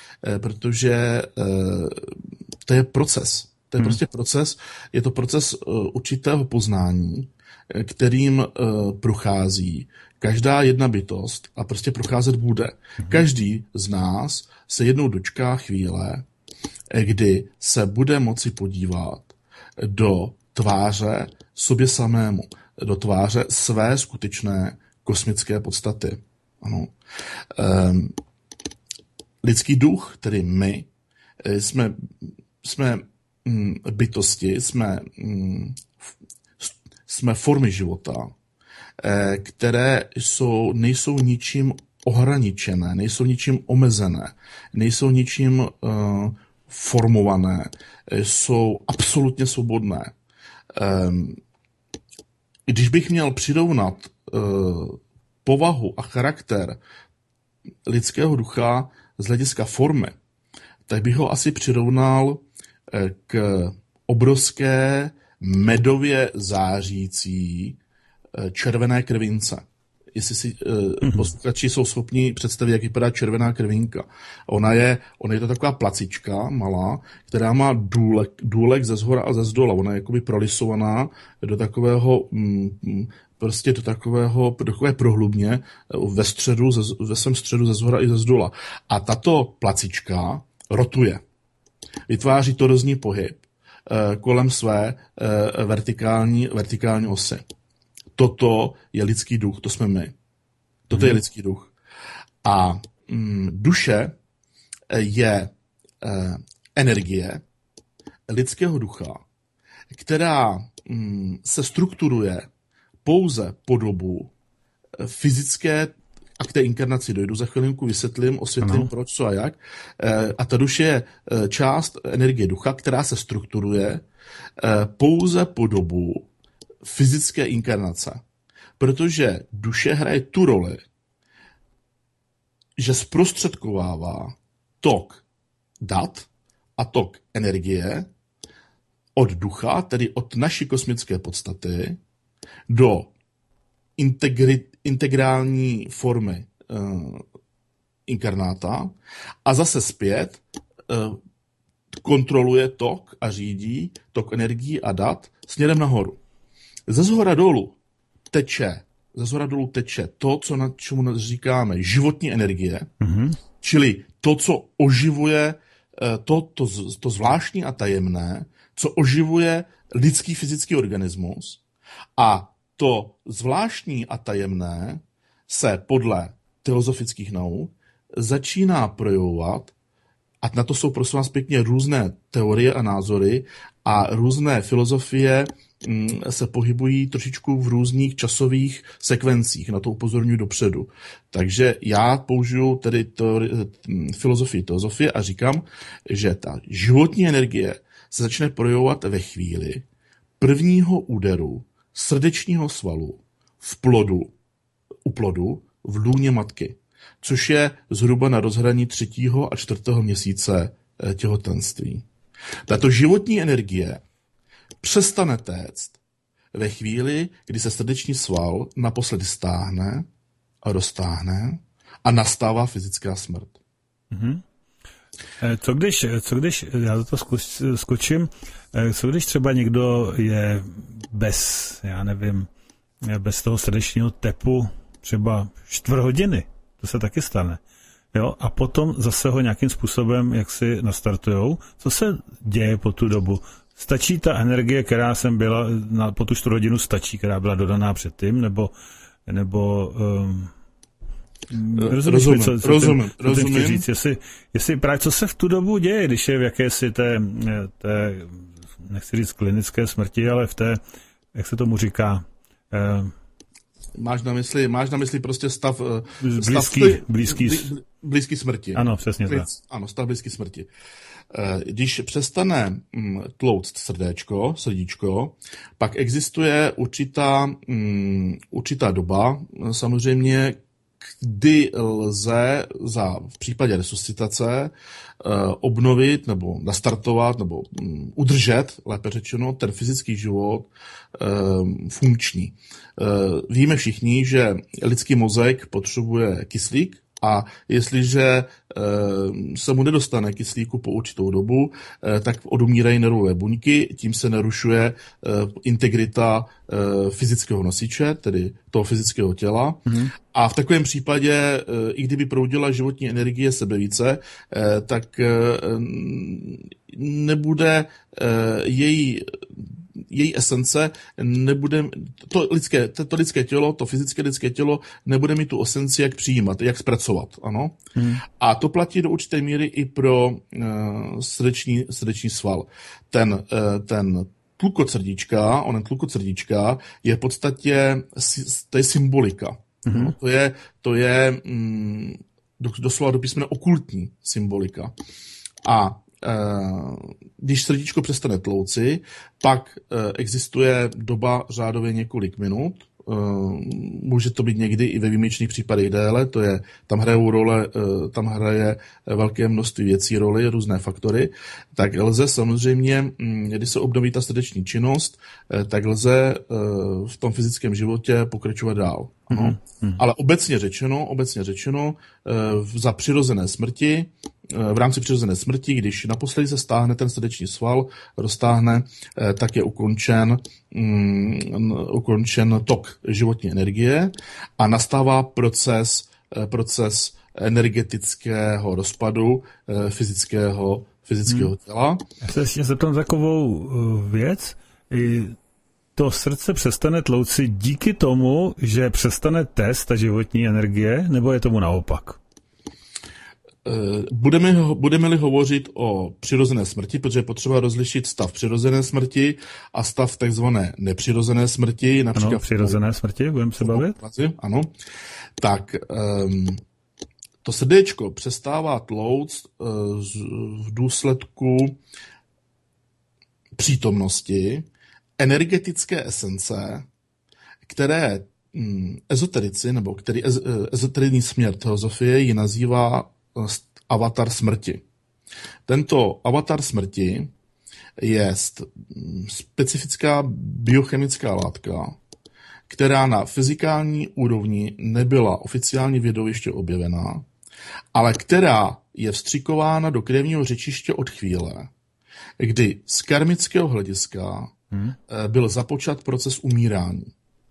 to je proces. To je prostě proces, je to proces určitého poznání, kterým prochází každá jedna bytost a prostě procházet bude. Každý z nás se jednou dočká chvíle, kdy se bude moci podívat do tváře sobě samému, do tváře své skutečné kosmické podstaty. Ano. Lidský duch, tedy my, jsme bytosti, jsme formy života, které nejsou ničím ohraničené, nejsou ničím omezené, nejsou ničím formované, jsou absolutně svobodné. Když bych měl přirovnat povahu a charakter lidského ducha z hlediska formy, tak bych ho asi přirovnal k obrovské medově zářící červené krvince. Jestli si posluchači jsou schopni představit, jak vypadá červená krvinka. Ona je to taková placička malá, která má důlek ze zhora a ze zdola. Ona je jakoby prolisovaná do takového do takové prohlubně ve svém středu ze zhora i ze zdola. A tato placička rotuje. Vytváří torozní pohyb kolem své vertikální osy. Toto je lidský duch, to jsme my. Toto je lidský duch. A duše je energie lidského ducha, která se strukturuje pouze po dobu fyzické, a k té inkarnaci dojdu za chvilinku, osvětlím proč, co a jak. A ta duše je část energie ducha, která se strukturuje pouze po dobu fyzické inkarnace. Protože duše hraje tu roli, že zprostředkovává tok dat a tok energie od ducha, tedy od naší kosmické podstaty, do integrální formy inkarnáta a zase zpět kontroluje tok a řídí tok energií a dat směrem nahoru. Ze zhora dolů teče to, co na čemu říkáme životní energie, čili to, co oživuje to zvláštní a tajemné, co oživuje lidský fyzický organismus, a to zvláštní a tajemné se podle teozofických nauk začíná projevovat A na to jsou prosím vás pěkně různé teorie a názory a různé filozofie se pohybují trošičku v různých časových sekvencích, na to upozorňuji dopředu. Takže já použiju tedy filozofii a říkám, že ta životní energie se začne projevovat ve chvíli prvního úderu srdečního svalu u plodu v lůně matky, což je zhruba na rozhraní 3. a 4. měsíce těhotenství. Tato životní energie přestane téct ve chvíli, kdy se srdeční sval naposledy stáhne a roztáhne a nastává fyzická smrt. Mm-hmm. Co když, já do toho skočím, co když třeba někdo je bez toho srdečního tepu třeba 4 hodiny, to se taky stane. Jo? A potom zase ho nějakým způsobem jaksi nastartujou. Co se děje po tu dobu? Stačí ta energie, která jsem byla, po tu 4 hodinu stačí, která byla dodaná předtím, nebo rozumím. Říct, jestli právě co se v tu dobu děje, když je v jakési té nechci říct klinické smrti, ale v té, jak se tomu říká, Máš na mysli prostě stav blízký smrti. Ano, přesně tak. Ano, stav blízký smrti. Když přestane tlouct srdíčko, pak existuje určitá doba, samozřejmě, kdy lze v případě resuscitace obnovit nebo nastartovat nebo udržet, lépe řečeno, ten fyzický život funkční. Víme všichni, že lidský mozek potřebuje kyslík a jestliže se mu nedostane kyslíku po určitou dobu, tak odumírají nervové buňky, tím se narušuje integrita fyzického nosiče, tedy toho fyzického těla. Mm-hmm. A v takovém případě, i kdyby proudila životní energie sebevíce, tak nebude její esence nebude, to lidské tělo, to fyzické lidské tělo nebude mít tu esenci, jak přijímat, jak zpracovat, ano. A to platí do určité míry i pro srdeční sval. Ten tlukot srdíčka je v podstatě, to je symbolika. No, to je doslova do písmene okultní symbolika. A když srdíčko přestane tlouci, pak existuje doba řádově několik minut. Může to být někdy i ve výjimečných případech déle, tam hraje velké množství věcí roli, různé faktory, tak lze samozřejmě, když se obnoví ta srdeční činnost, tak lze v tom fyzickém životě pokračovat dál. Ano. Ale obecně řečeno, za přirozené smrti, v rámci přirozené smrti, když naposledy se stáhne ten srdeční sval, roztáhne, tak je ukončen tok životní energie a nastává proces energetického rozpadu fyzického těla. Já se ještě zeptám takovou věc. To srdce přestane tlouci díky tomu, že přestane téct ta životní energie, nebo je tomu naopak? Budeme-li hovořit o přirozené smrti, protože je potřeba rozlišit stav přirozené smrti a stav takzvané nepřirozené smrti. Například ano, přirozené smrti, budeme se bavit? Ano, tak to srdéčko přestává tlouct v důsledku přítomnosti energetické esence, které ezoterici, nebo který ezoterní směr teozofie ji nazývá avatar smrti. Tento avatar smrti je specifická biochemická látka, která na fyzikální úrovni nebyla oficiálně vědou ještě objevená, ale která je vstřikována do krevního řečiště od chvíle, kdy z karmického hlediska byl započat proces umírání.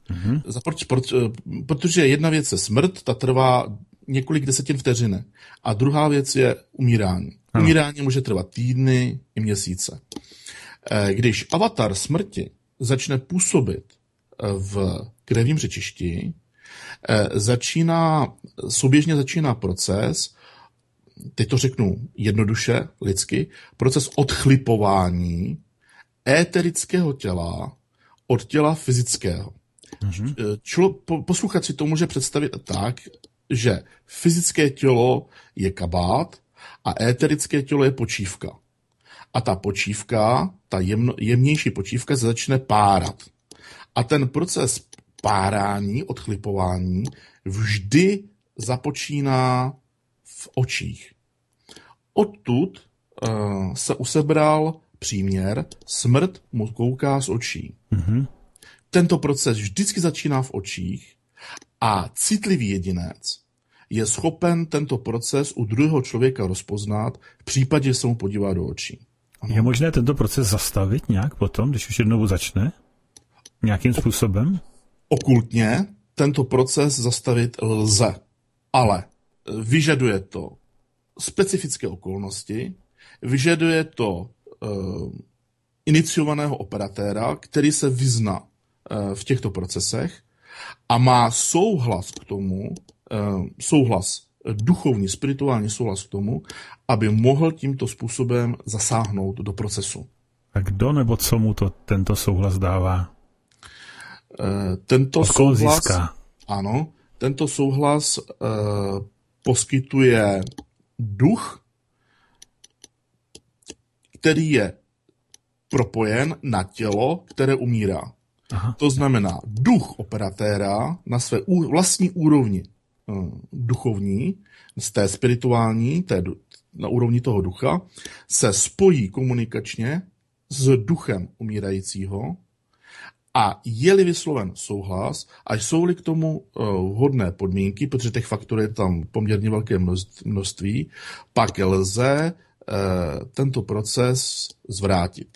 Protože jedna věc je smrt, ta trvá několik desetin vteřiny. A druhá věc je umírání. Umírání může trvat týdny i měsíce. Když avatar smrti začne působit v krevním řečišti, souběžně začíná proces teď to řeknu jednoduše, lidsky, proces odchlipování éterického těla od těla fyzického. Posluchač si to může představit tak, že fyzické tělo je kabát a éterické tělo je počívka. A ta počívka, ta jemnější počívka se začne párat. A ten proces párání, odchlipování vždy započíná v očích. Odtud se usebral příměr, smrt mu kouká z očí. Tento proces vždycky začíná v očích a citlivý jedinec je schopen tento proces u druhého člověka rozpoznat v případě, že se mu podívá do očí. Ano. Je možné tento proces zastavit nějak potom, když už jednou začne? Nějakým způsobem? Okultně tento proces zastavit lze, ale vyžaduje to specifické okolnosti, vyžaduje to iniciovaného operatéra, který se vyzná v těchto procesech a má souhlas k tomu, duchovní, spirituální souhlas k tomu, aby mohl tímto způsobem zasáhnout do procesu. A kdo nebo co mu tento souhlas dává? Tento souhlas poskytuje duch, který je propojen na tělo, které umírá. Aha. To znamená, duch operatéra na své vlastní úrovni duchovní, z té spirituální, na úrovni toho ducha, se spojí komunikačně s duchem umírajícího a je-li vysloven souhlas a jsou-li k tomu vhodné podmínky, protože těch faktorů je tam poměrně velké množství, pak lze tento proces zvrátit.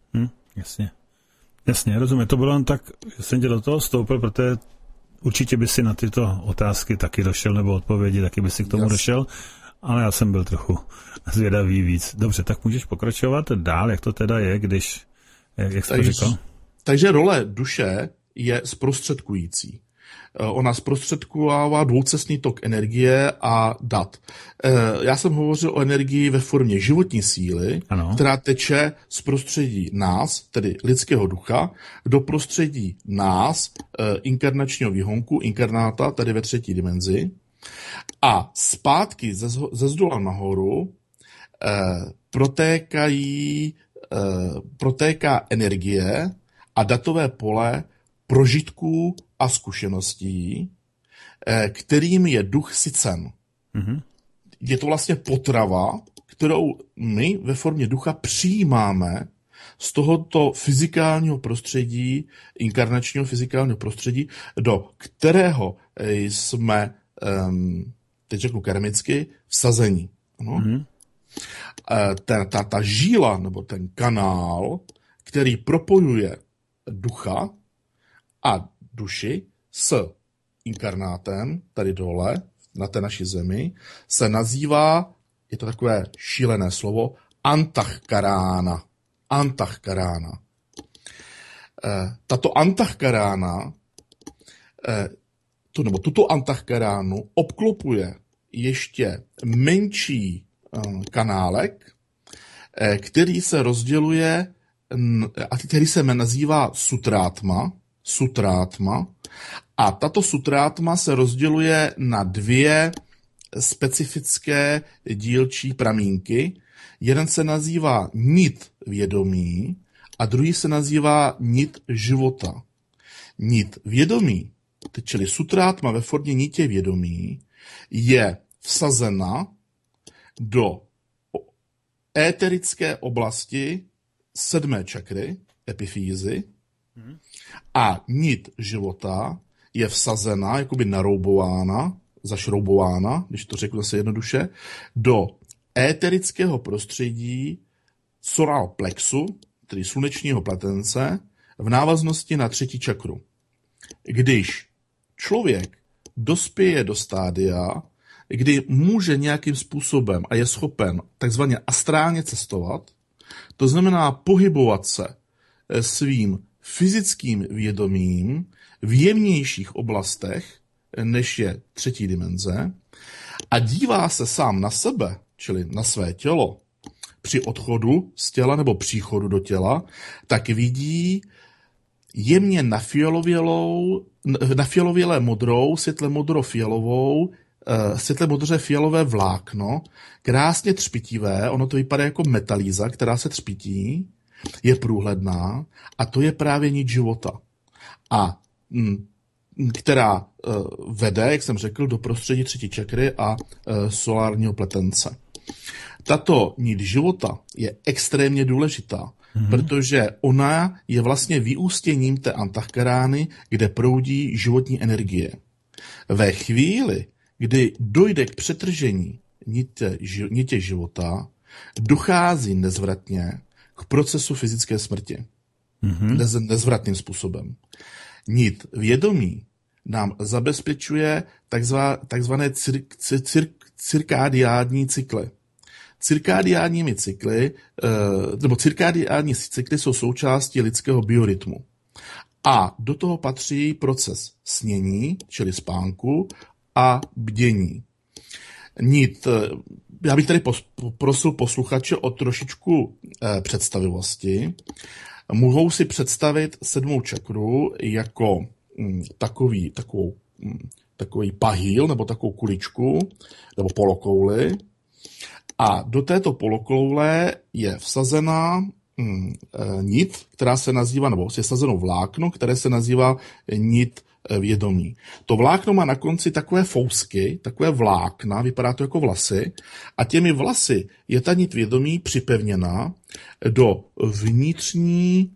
Jasně, rozumím. To bylo jen tak, že jsem tě do toho vstoupil, protože určitě by si na tyto otázky taky došel, nebo odpovědi taky by si k tomu došel, ale já jsem byl trochu zvědavý víc. Dobře, tak můžeš pokračovat dál, jak to teda je, když, jak jsi to říkal? Takže role duše je zprostředkující. Ona zprostředkovává dvoucestný tok energie a dat. Já jsem hovořil o energii ve formě životní síly, ano, která teče z prostředí nás, tedy lidského ducha, do prostředí nás, inkarnačního výhonku, inkarnáta, tedy ve třetí dimenzi. A zpátky ze zdola nahoru protéká energie a datové pole prožitků a zkušeností, kterým je duch sycen. Mm-hmm. Je to vlastně potrava, kterou my ve formě ducha přijímáme z tohoto fyzikálního prostředí, inkarnačního fyzikálního prostředí, do kterého jsme, teď řeknu karmicky, vsazení. No? Mm-hmm. Ta žíla, nebo ten kanál, který propojuje ducha a duši s inkarnátem, tady dole, na té naší zemi, se nazývá, je to takové šílené slovo, antahkarána. Antahkarána. Tato antahkarána, tuto antahkaránu obklopuje ještě menší kanálek, který se rozděluje, a který se nazývá sutrátma. A tato sutrátma se rozděluje na dvě specifické dílčí pramínky. Jeden se nazývá nit vědomí a druhý se nazývá nit života. Nit vědomí, čili sutrátma ve formě nitě vědomí, je vsazena do éterické oblasti 7. čakry, epifýzy, a nit života je vsazena, jakoby naroubována, zašroubována, když to řeknu zase jednoduše, do éterického prostředí solar plexu, tedy slunečního pletence, v návaznosti na 3. čakru. Když člověk dospěje do stádia, kdy může nějakým způsobem a je schopen takzvaně astrálně cestovat, to znamená pohybovat se svým fyzickým vědomím v jemnějších oblastech, než je 3. dimenze, a dívá se sám na sebe čili na své tělo, při odchodu z těla nebo příchodu do těla, tak vidí jemně nafialovělé modrou, světle modro-fialovou, světle modře fialové vlákno, krásně třpitivé, ono to vypadá jako metalíza, která se třpití, je průhledná a to je právě nit života. A která vede, jak jsem řekl, do prostředí třetí čakry a solárního pletence. Tato nit života je extrémně důležitá, protože ona je vlastně vyústěním té antahkarány, kde proudí životní energie. Ve chvíli, kdy dojde k přetržení nitě života, dochází nezvratně k procesu fyzické smrti. Nezvratným způsobem. Nit vědomí nám zabezpečuje takzvané cirkádiádní cykly. Cirkádiádní cykly jsou součástí lidského biorytmu. A do toho patří proces snění, čili spánku, a bdění. Já bych tady poprosil posluchače o trošičku představivosti. Mohou si představit 7. čakru jako takový pahýl nebo takovou kuličku nebo polokouli. A do této polokoule je vsazená nit, která se nazývá, nebo je vsazeno vlákno, které se nazývá nit vědomí. To vlákno má na konci takové fousky, takové vlákna, vypadá to jako vlasy, a těmi vlasy je ta nit vědomí připevněna do vnitřní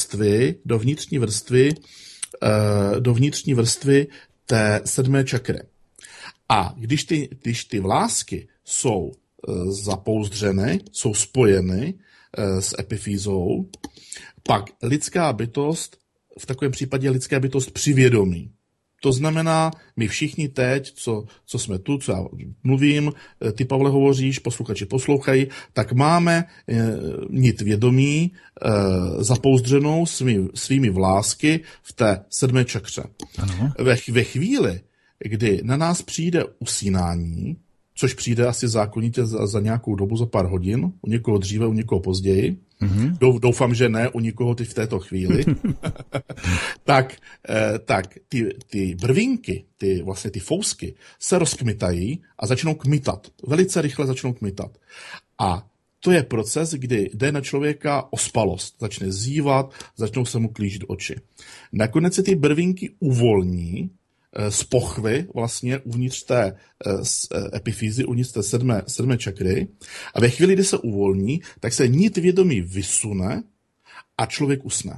vrstvy té 7. čakry. A když ty vlásky jsou zapouzdřeny, jsou spojeny s epifýzou, pak lidská bytost, v takovém případě lidská bytost při vědomí. To znamená, my všichni teď, co jsme tu, co já mluvím, ty, Pavle, hovoříš, posluchači poslouchají, tak máme nit vědomí zapouzdřenou svými vlásky v té 7. čakře. Ve chvíli, kdy na nás přijde usínání, což přijde asi zákonitě za nějakou dobu, za pár hodin, u někoho dříve, u někoho později. Doufám, že ne u nikoho v této chvíli. tak ty brvinky, ty fousky se rozkmitají a začnou kmitat. Velice rychle začnou kmitat. A to je proces, kdy jde na člověka ospalost. Začne zívat, začnou se mu klížit oči. Nakonec se ty brvinky uvolní z pochvy vlastně uvnitř té epifýzy, uvnitř té 7. čakry. A ve chvíli, kdy se uvolní, tak se nit vědomí vysune a člověk usne.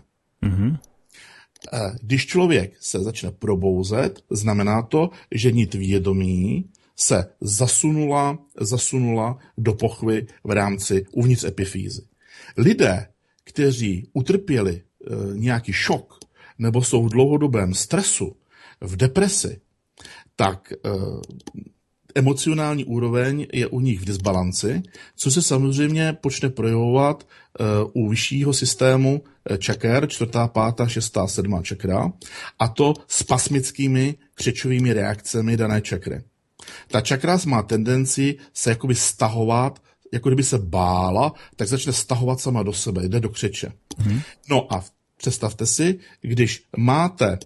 Když člověk se začne probouzet, znamená to, že nit vědomí se zasunula do pochvy v rámci uvnitř epifýzy. Lidé, kteří utrpěli nějaký šok nebo jsou v dlouhodobém stresu, v depresi, tak emocionální úroveň je u nich v disbalanci, co se samozřejmě počne projevovat u vyššího systému čaker, 4., 5., 6., 7. čakra, a to spasmickými křečovými reakcemi dané čakry. Ta čakra má tendenci se jakoby stahovat, jako kdyby se bála, tak začne stahovat sama do sebe, jde do křeče. No a představte si, když máte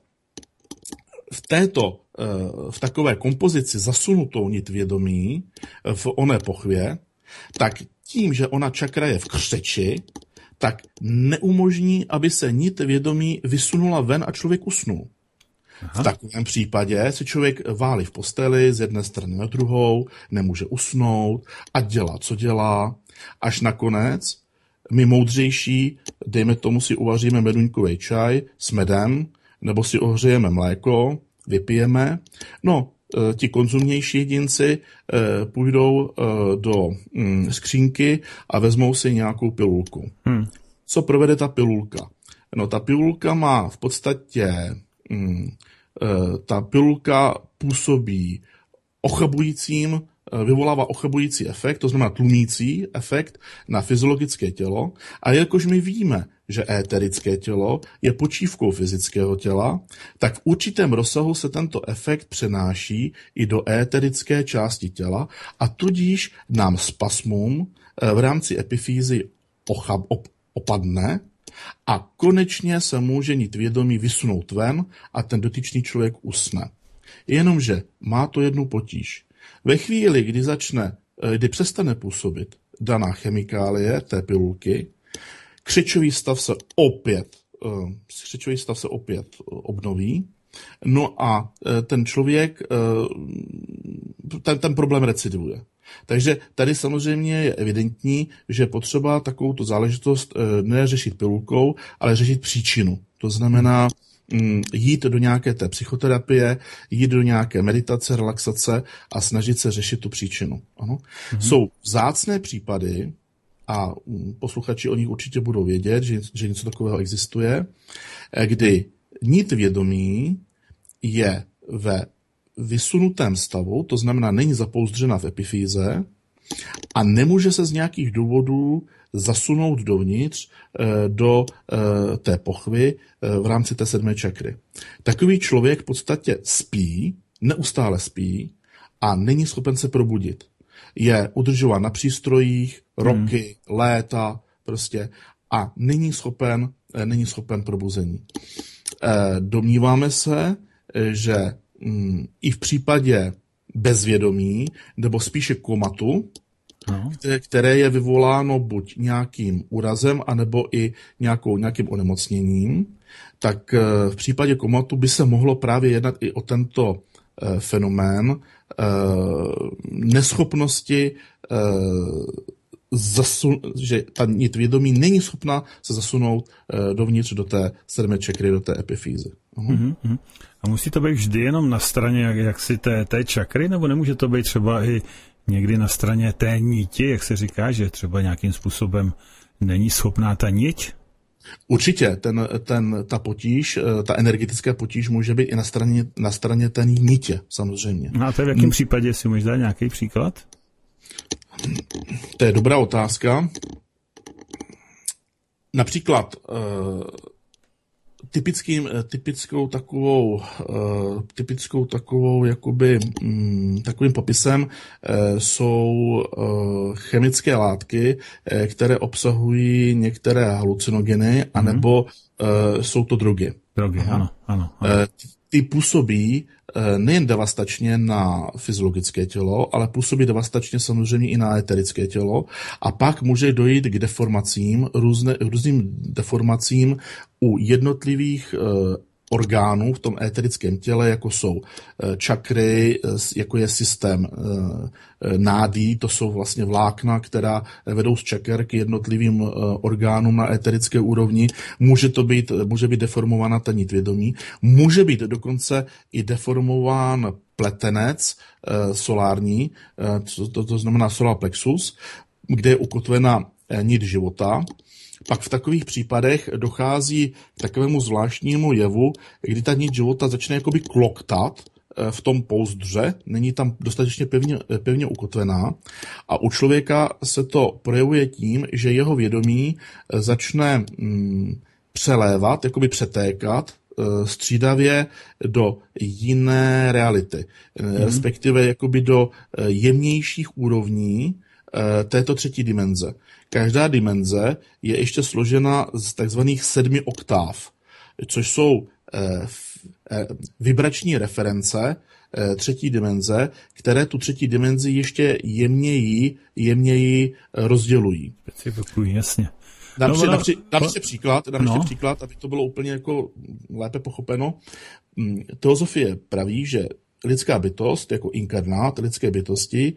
v takové kompozici zasunutou nit vědomí v oné pochvě, tak tím, že ona čakra je v křeči, tak neumožní, aby se nit vědomí vysunula ven a člověk usnul. Aha. V takovém případě se člověk válí v posteli z jedné strany na druhou, nemůže usnout a dělá, co dělá, až nakonec my moudřejší, dejme tomu, si uvaříme meduňkový čaj s medem, nebo si ohřejeme mléko, vypijeme. No, ti konzumnější jedinci půjdou do skřínky a vezmou si nějakou pilulku. Co provede ta pilulka? No, ta pilulka má v podstatě, ta pilulka působí ochabujícím vyvolává ochabující efekt, to znamená tlumící efekt na fyziologické tělo. A jelikož my víme, že éterické tělo je počívkou fyzického těla, tak v určitém rozsahu se tento efekt přenáší i do éterické části těla a tudíž nám spasmum v rámci epifýzy opadne a konečně se může nit vědomí vysunout ven a ten dotyčný člověk usne. Jenomže má to jednu potíž. Ve chvíli, kdy přestane působit daná chemikálie té pilulky, křečový stav se opět obnoví, no a ten člověk ten problém recidivuje. Takže tady samozřejmě je evidentní, že je potřeba takovouto záležitost ne řešit pilulkou, ale řešit příčinu. To znamená jít do nějaké té psychoterapie, jít do nějaké meditace, relaxace a snažit se řešit tu příčinu. Ano. Jsou vzácné případy, a posluchači o nich určitě budou vědět, že něco takového existuje, kdy nit vědomí je ve vysunutém stavu, to znamená není zapouzdřena v epifýze a nemůže se z nějakých důvodů zasunout dovnitř do té pochvy v rámci té 7. čakry. Takový člověk v podstatě spí, neustále spí a není schopen se probudit. Je udržován na přístrojích roky, léta prostě a není schopen probuzení. Domníváme se, že i v případě bezvědomí, nebo spíše komatu, které je vyvoláno buď nějakým úrazem, anebo i nějakým onemocněním, tak v případě komatu by se mohlo právě jednat i o tento fenomén neschopnosti, že ta nit vědomí není schopná se zasunout dovnitř do té 7. čakry, do té epifýzy. A musí to být vždy jenom na straně jaksi té čakry, nebo nemůže to být třeba i někdy na straně té niti, jak se říká, že třeba nějakým způsobem není schopná ta niť? Určitě, ta potíž, ta energetická potíž může být i na straně té nitě, samozřejmě. No a to v jakém případě, si můžeš dát nějaký příklad? To je dobrá otázka. Například typickou takovou jakoby takovým popisem jsou chemické látky, které obsahují některé halucinogeny, anebo jsou to drogy. Drogy, ano. Ty působí nejen devastačně na fyziologické tělo, ale působí devastačně samozřejmě i na éterické tělo a pak může dojít k deformacím, různým deformacím u jednotlivých orgánů v tom éterickém těle, jako jsou čakry, jako je systém nádí, to jsou vlastně vlákna, která vedou z čaker k jednotlivým orgánům na éterické úrovni. Může být deformována ta nit vědomí, může být dokonce i deformován pletenec solární, to znamená solar plexus, kde je ukotvena nit života. Pak v takových případech dochází k takovému zvláštnímu jevu, kdy ta nit života začne jakoby kloktat v tom pouzdře, není tam dostatečně pevně ukotvená a u člověka se to projevuje tím, že jeho vědomí začne přelévat, jakoby přetékat střídavě do jiné reality, respektive jakoby do jemnějších úrovní této 3. dimenze. Každá dimenze je ještě složena z takzvaných 7 oktáv, což jsou vibrační reference 3. dimenze, které tu 3. dimenzi ještě jemněji rozdělují. Specifikují, jasně. Dám si příklad, aby to bylo úplně jako lépe pochopeno. Teosofie praví, že lidská bytost, jako inkarnát lidské bytosti,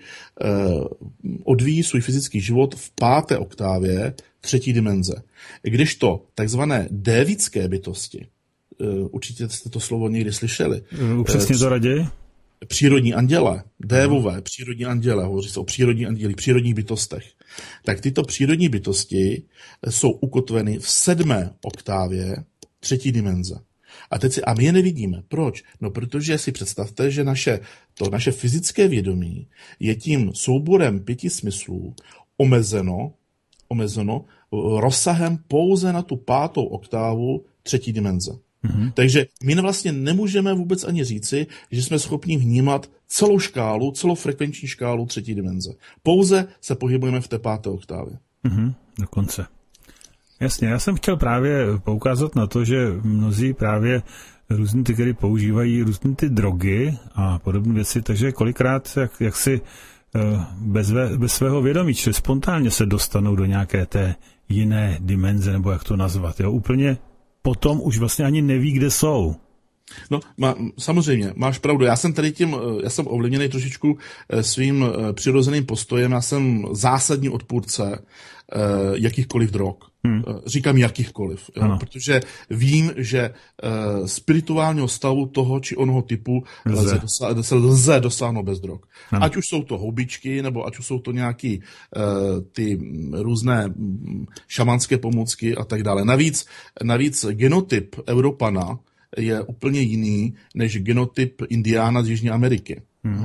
odvíjí svůj fyzický život v 5. oktávě 3. dimenze. Kdežto takzvané dévické bytosti, určitě jste to slovo někdy slyšeli. Přesně to raději? Přírodní anděle, dévové, přírodní anděle, hovoří se o přírodní anděli, přírodních bytostech. Tak tyto přírodní bytosti jsou ukotveny v 7. oktávě 3. dimenze. A my je nevidíme. Proč? No, protože si představte, že naše fyzické vědomí je tím souborem 5 smyslů omezeno rozsahem pouze na tu 5. oktávu 3. dimenze. Mm-hmm. Takže my vlastně nemůžeme vůbec ani říci, že jsme schopni vnímat celou frekvenční škálu 3. dimenze. Pouze se pohybujeme v té 5. oktávě. Mm-hmm, dokonce. Jasně, já jsem chtěl právě poukázat na to, že mnozí právě různí ty, kteří používají různé ty drogy a podobné věci, takže kolikrát jak si bez svého vědomí, či spontánně se dostanou do nějaké té jiné dimenze, nebo jak to nazvat. Jo? Úplně potom už vlastně ani neví, kde jsou. No, samozřejmě, máš pravdu. Já jsem ovlivněný trošičku svým přirozeným postojem. Já jsem zásadní odpůrce jakýchkoliv drog. Říkám jakýchkoliv, jo? Protože vím, že spirituálního stavu toho či onoho typu lze dosáhnout bez drog. Ano. Ať už jsou to houbičky, nebo ať už jsou to nějaký ty různé šamanské pomůcky a tak dále. Navíc genotyp Evropana je úplně jiný než genotyp Indiána z Jižní Ameriky.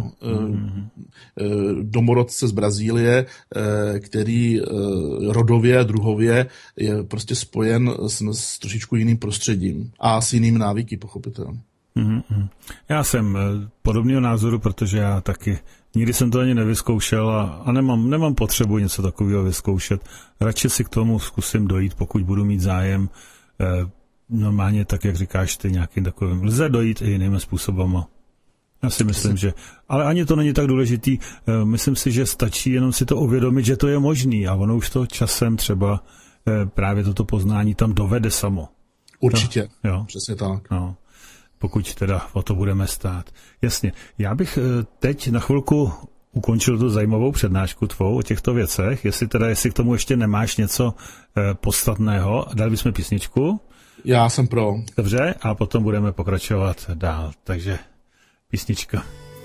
Domorodce z Brazílie, který rodově a druhově je prostě spojen s trošičku jiným prostředím a s jinými návyky, pochopitelně. Já jsem podobného názoru, protože já taky nikdy jsem to ani nevyzkoušel a nemám potřebu něco takového vyzkoušet. Radši si k tomu zkusím dojít, pokud budu mít zájem. Normálně, tak jak říkáš ty, nějakým takovým. Lze dojít i jinými způsobem. Já si myslím, že... Ale ani to není tak důležitý. Myslím si, že stačí jenom si to uvědomit, že to je možný a ono už to časem třeba právě toto poznání tam dovede samo. Určitě, jo. Přesně tak. No. Pokud teda o to budeme stát. Jasně. Já bych teď na chvilku ukončil tu zajímavou přednášku tvou o těchto věcech. Jestli k tomu ještě nemáš něco podstatného, dali bychom písničku. Já jsem pro. Dobře, a potom budeme pokračovat dál. Takže písnička.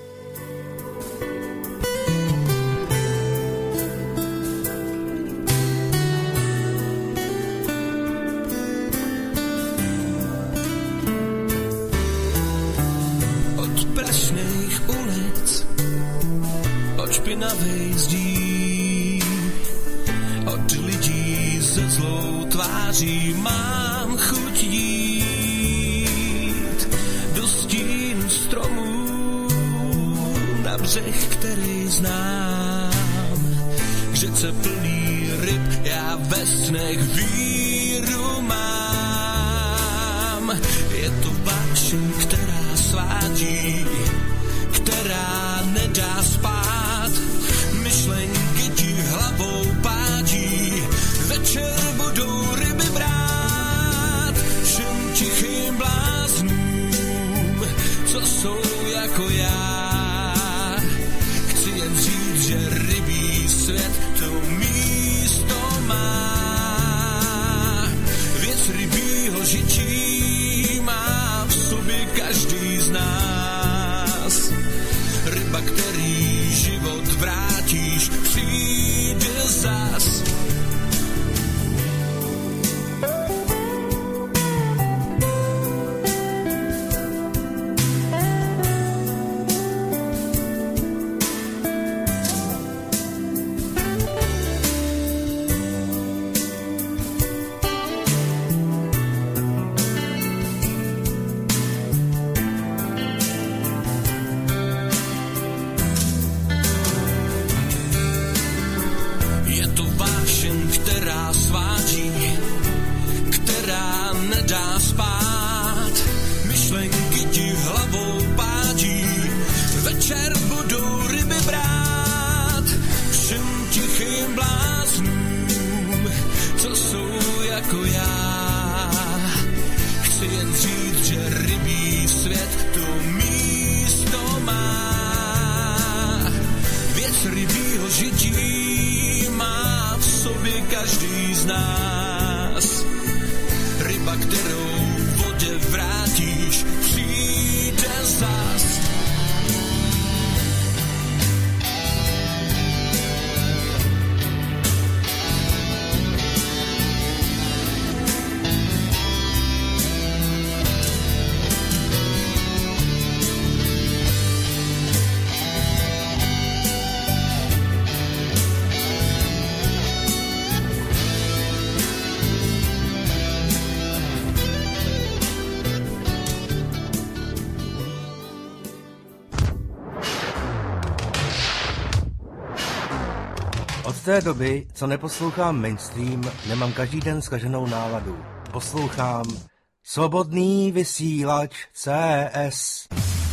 Od prašných ulic, od špinavých zdí, od lidí se zlou tváří mám chuť jít do stínu stromů na břeh, který znám. K řece plný ryb já ve snech víru mám. Je to vášeň, která svádí, která nedá spát. Myšlenky ti hlavou pádí, večer budou ryby brát. Všem tichým bláznům, co jsou jako já. Chci jen říct, že rybí svět to místo má. Věc rybího žití má v sobě každý z nás. Ryba, který život vrátíš, přijde zas. té doby, co neposlouchám mainstream, nemám každý den zkaženou náladu. Poslouchám Svobodný vysílač CS.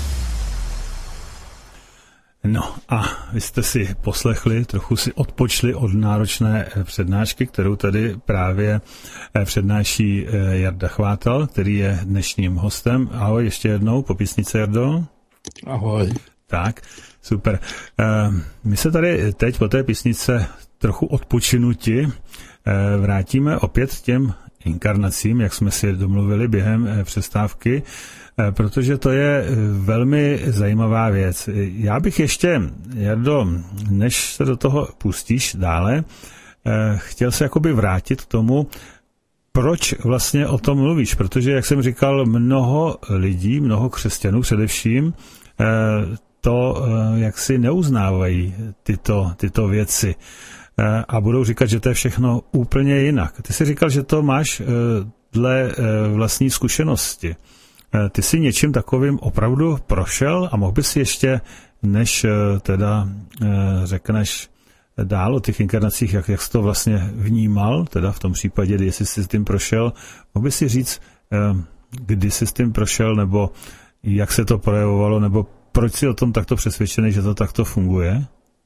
No a vy jste si poslechli, trochu si odpočli od náročné přednášky, kterou tady právě přednáší Jarda Chvátal, který je dnešním hostem. Ahoj, ještě jednou, po písnice, Jardo. Ahoj. Tak, super. My se tady teď po té písnice trochu odpočinuti vrátíme opět těm inkarnacím, jak jsme si domluvili během přestávky, protože to je velmi zajímavá věc. Já bych ještě, Jardo, než se do toho pustíš dále, chtěl se jakoby vrátit k tomu, proč vlastně o tom mluvíš, protože, jak jsem říkal, mnoho lidí, mnoho křesťanů především, to jak si neuznávají tyto věci a budou říkat, že to je všechno úplně jinak. Ty jsi říkal, že to máš dle vlastní zkušenosti. Ty jsi něčím takovým opravdu prošel a mohl bys si ještě, než teda řekneš dál o těch inkarnacích, jak jsi to vlastně vnímal, teda v tom případě, jestli jsi s tím prošel, mohl bys si říct, kdy jsi s tím prošel, nebo jak se to projevovalo, nebo proč jsi o tom takto přesvědčený, že to takto funguje?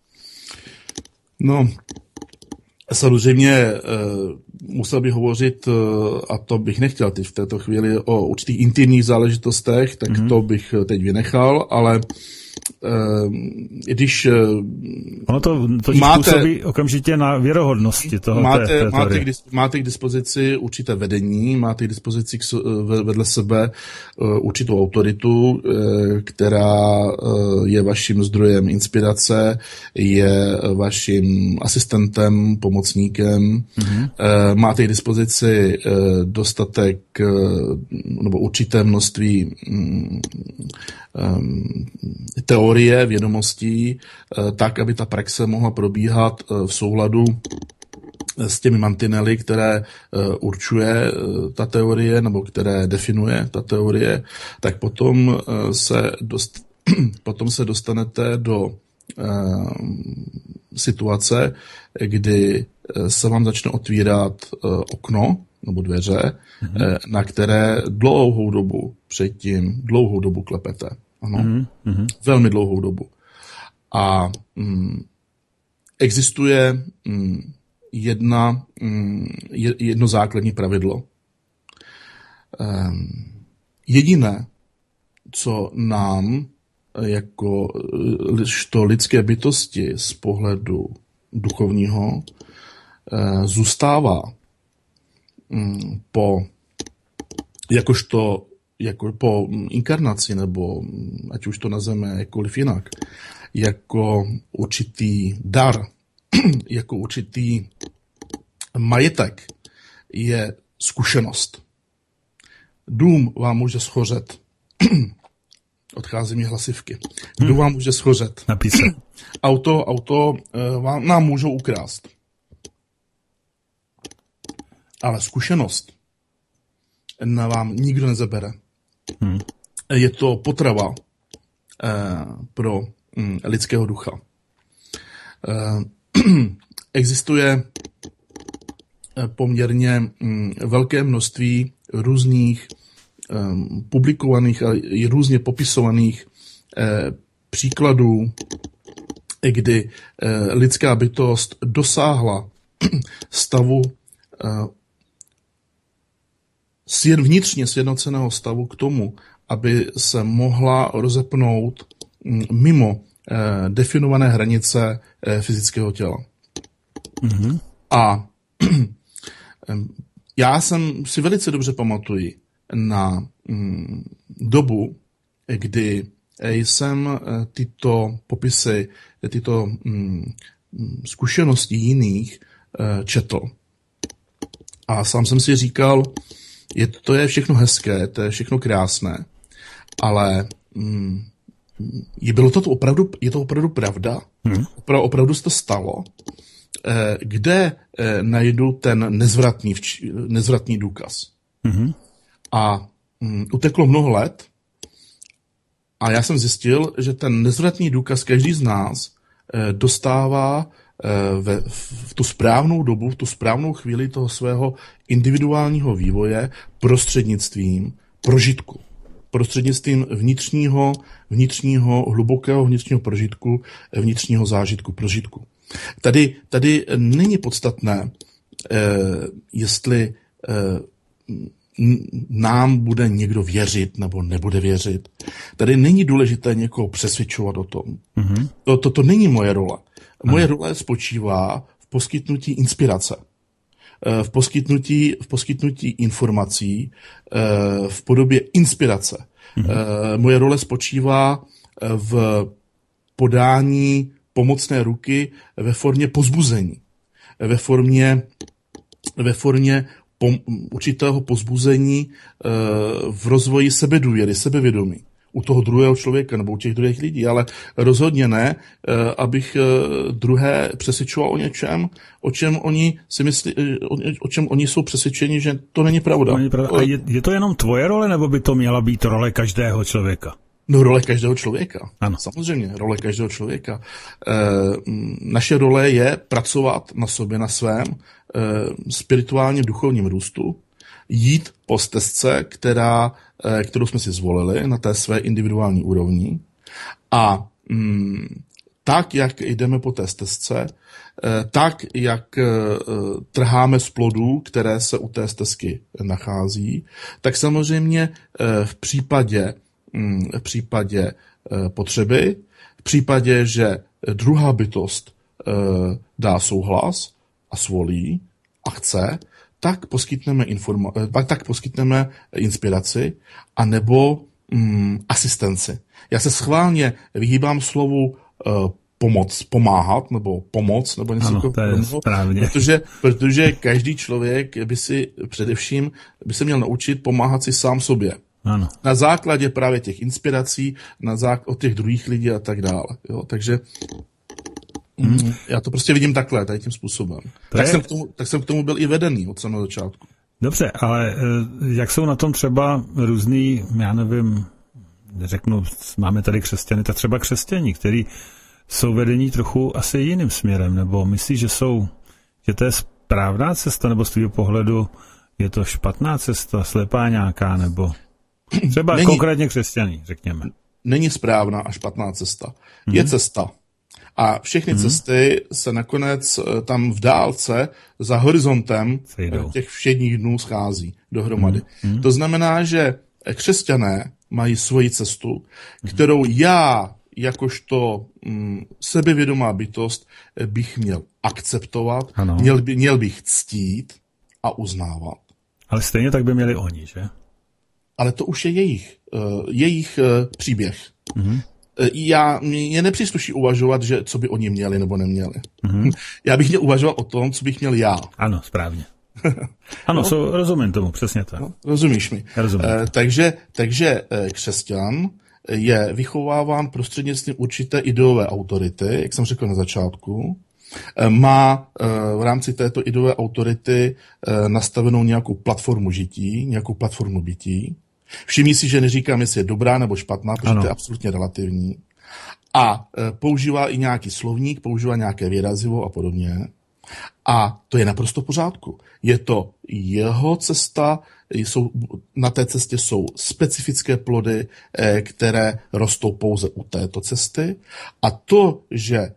No, samozřejmě musel bych hovořit, a to bych nechtěl teď v této chvíli, o určitých intimních záležitostech, tak to bych teď vynechal, ale když ono to působí okamžitě na věrohodnosti toho máte k dispozici určité vedení, máte k dispozici vedle sebe určitou autoritu, která je vaším zdrojem inspirace, je vaším asistentem, pomocníkem, máte k dispozici dostatek nebo určité množství teorie, vědomostí, tak, aby ta praxe mohla probíhat v souladu s těmi mantinely, které určuje ta teorie, nebo které definuje ta teorie, tak potom se dostanete do situace, kdy se vám začne otvírat okno nebo dveře, na které dlouhou dobu klepete. Ano, velmi dlouhou dobu. A existuje jedno základní pravidlo. Jediné, co nám jako lidské bytosti z pohledu duchovního zůstává po inkarnaci, nebo ať už to nazveme jakkoliv jinak, jako určitý dar, jako určitý majetek, je zkušenost. Dům vám může schořet. Odchází mi hlasivky. Dům vám může schořet. Napíše. Auto nám můžou ukrást. Ale zkušenost vám nikdo nezabere. Je to potrava pro lidského ducha. Existuje poměrně velké množství různých publikovaných a různě popisovaných příkladů, kdy lidská bytost dosáhla stavu vnitřně sjednoceného stavu k tomu, aby se mohla rozepnout mimo definované hranice fyzického těla. A já si velice dobře pamatuji na dobu, kdy jsem tyto popisy, tyto zkušenosti jiných četl. A sám jsem si říkal, to je všechno hezké, to je všechno krásné, ale je to opravdu pravda? Opravdu se to stalo? Kde najdu ten nezvratný důkaz? A uteklo mnoho let a já jsem zjistil, že ten nezvratný důkaz každý z nás dostává v tu správnou dobu, v tu správnou chvíli toho svého individuálního vývoje prostřednictvím prožitku. Prostřednictvím vnitřního, hlubokého vnitřního prožitku, vnitřního zážitku, prožitku. Tady není podstatné, jestli nám bude někdo věřit nebo nebude věřit. Tady není důležité někoho přesvědčovat o tom. Mm-hmm. To není moje role. Moje role spočívá v poskytnutí inspirace, v poskytnutí informací v podobě inspirace. Mm-hmm. Moje role spočívá v podání pomocné ruky ve formě povzbuzení, ve formě určitého povzbuzení v rozvoji sebedůvěry, sebevědomí u toho druhého člověka nebo u těch druhých lidí, ale rozhodně ne, abych druhé přesvědčoval o něčem, o čem oni si myslí, o čem oni jsou přesvědčeni, že to není pravda. To není pravda. A je to jenom tvoje role, nebo by to měla být role každého člověka? No, role každého člověka. Ano. Samozřejmě, role každého člověka. Naše role je pracovat na sobě, na svém spirituálním duchovním růstu, jít po stezce, kterou jsme si zvolili na té své individuální úrovni a tak, jak jdeme po té stezce, tak, jak trháme z plodů, které se u té stezky nachází, tak samozřejmě v případě potřeby, v případě, že druhá bytost dá souhlas a svolí a chce, tak poskytneme inspiraci anebo asistenci. Já se schválně vyhýbám slovu pomáhat, nebo pomoc, nebo něco takového, protože každý člověk by se měl naučit pomáhat si sám sobě. Ano. Na základě právě těch inspirací, od těch druhých lidí a tak dále. Jo? Takže já to prostě vidím takhle, tady tím způsobem. Tak jsem k tomu byl i vedený od samého začátku. Dobře, ale jak jsou na tom třeba různý, já nevím, řeknu, máme tady křesťany, tak třeba křesťani, kteří jsou vedení trochu asi jiným směrem, nebo myslíš, že to je správná cesta, nebo z tvého pohledu je to špatná cesta, slepá nějaká, nebo třeba konkrétně křesťaní, řekněme. Není správná a špatná cesta. Je cesta. A všechny cesty se nakonec tam v dálce za horizontem těch všedních dnů schází dohromady. To znamená, že křesťané mají svoji cestu, kterou já jakožto sebevědomá bytost bych měl akceptovat, měl bych ctít a uznávat. Ale stejně tak by měli oni, že? Ale to už je jejich příběh. Mně nepřísluší uvažovat, že co by oni měli nebo neměli. Já bych měl uvažovat o tom, co bych měl já. Ano, správně. Ano, rozumím tomu, přesně tak. No, rozumíš mi. Takže křesťan je vychováván prostřednictvím určité ideové autority, jak jsem řekl na začátku. Má v rámci této ideové autority nastavenou nějakou platformu žití, nějakou platformu bytí. Všimni si, že neříkám, jestli je dobrá nebo špatná, protože to je absolutně relativní. A používá i nějaký slovník, používá nějaké výrazivo a podobně. A to je naprosto v pořádku. Je to jeho cesta, na té cestě jsou specifické plody, které rostou pouze u této cesty. A to, že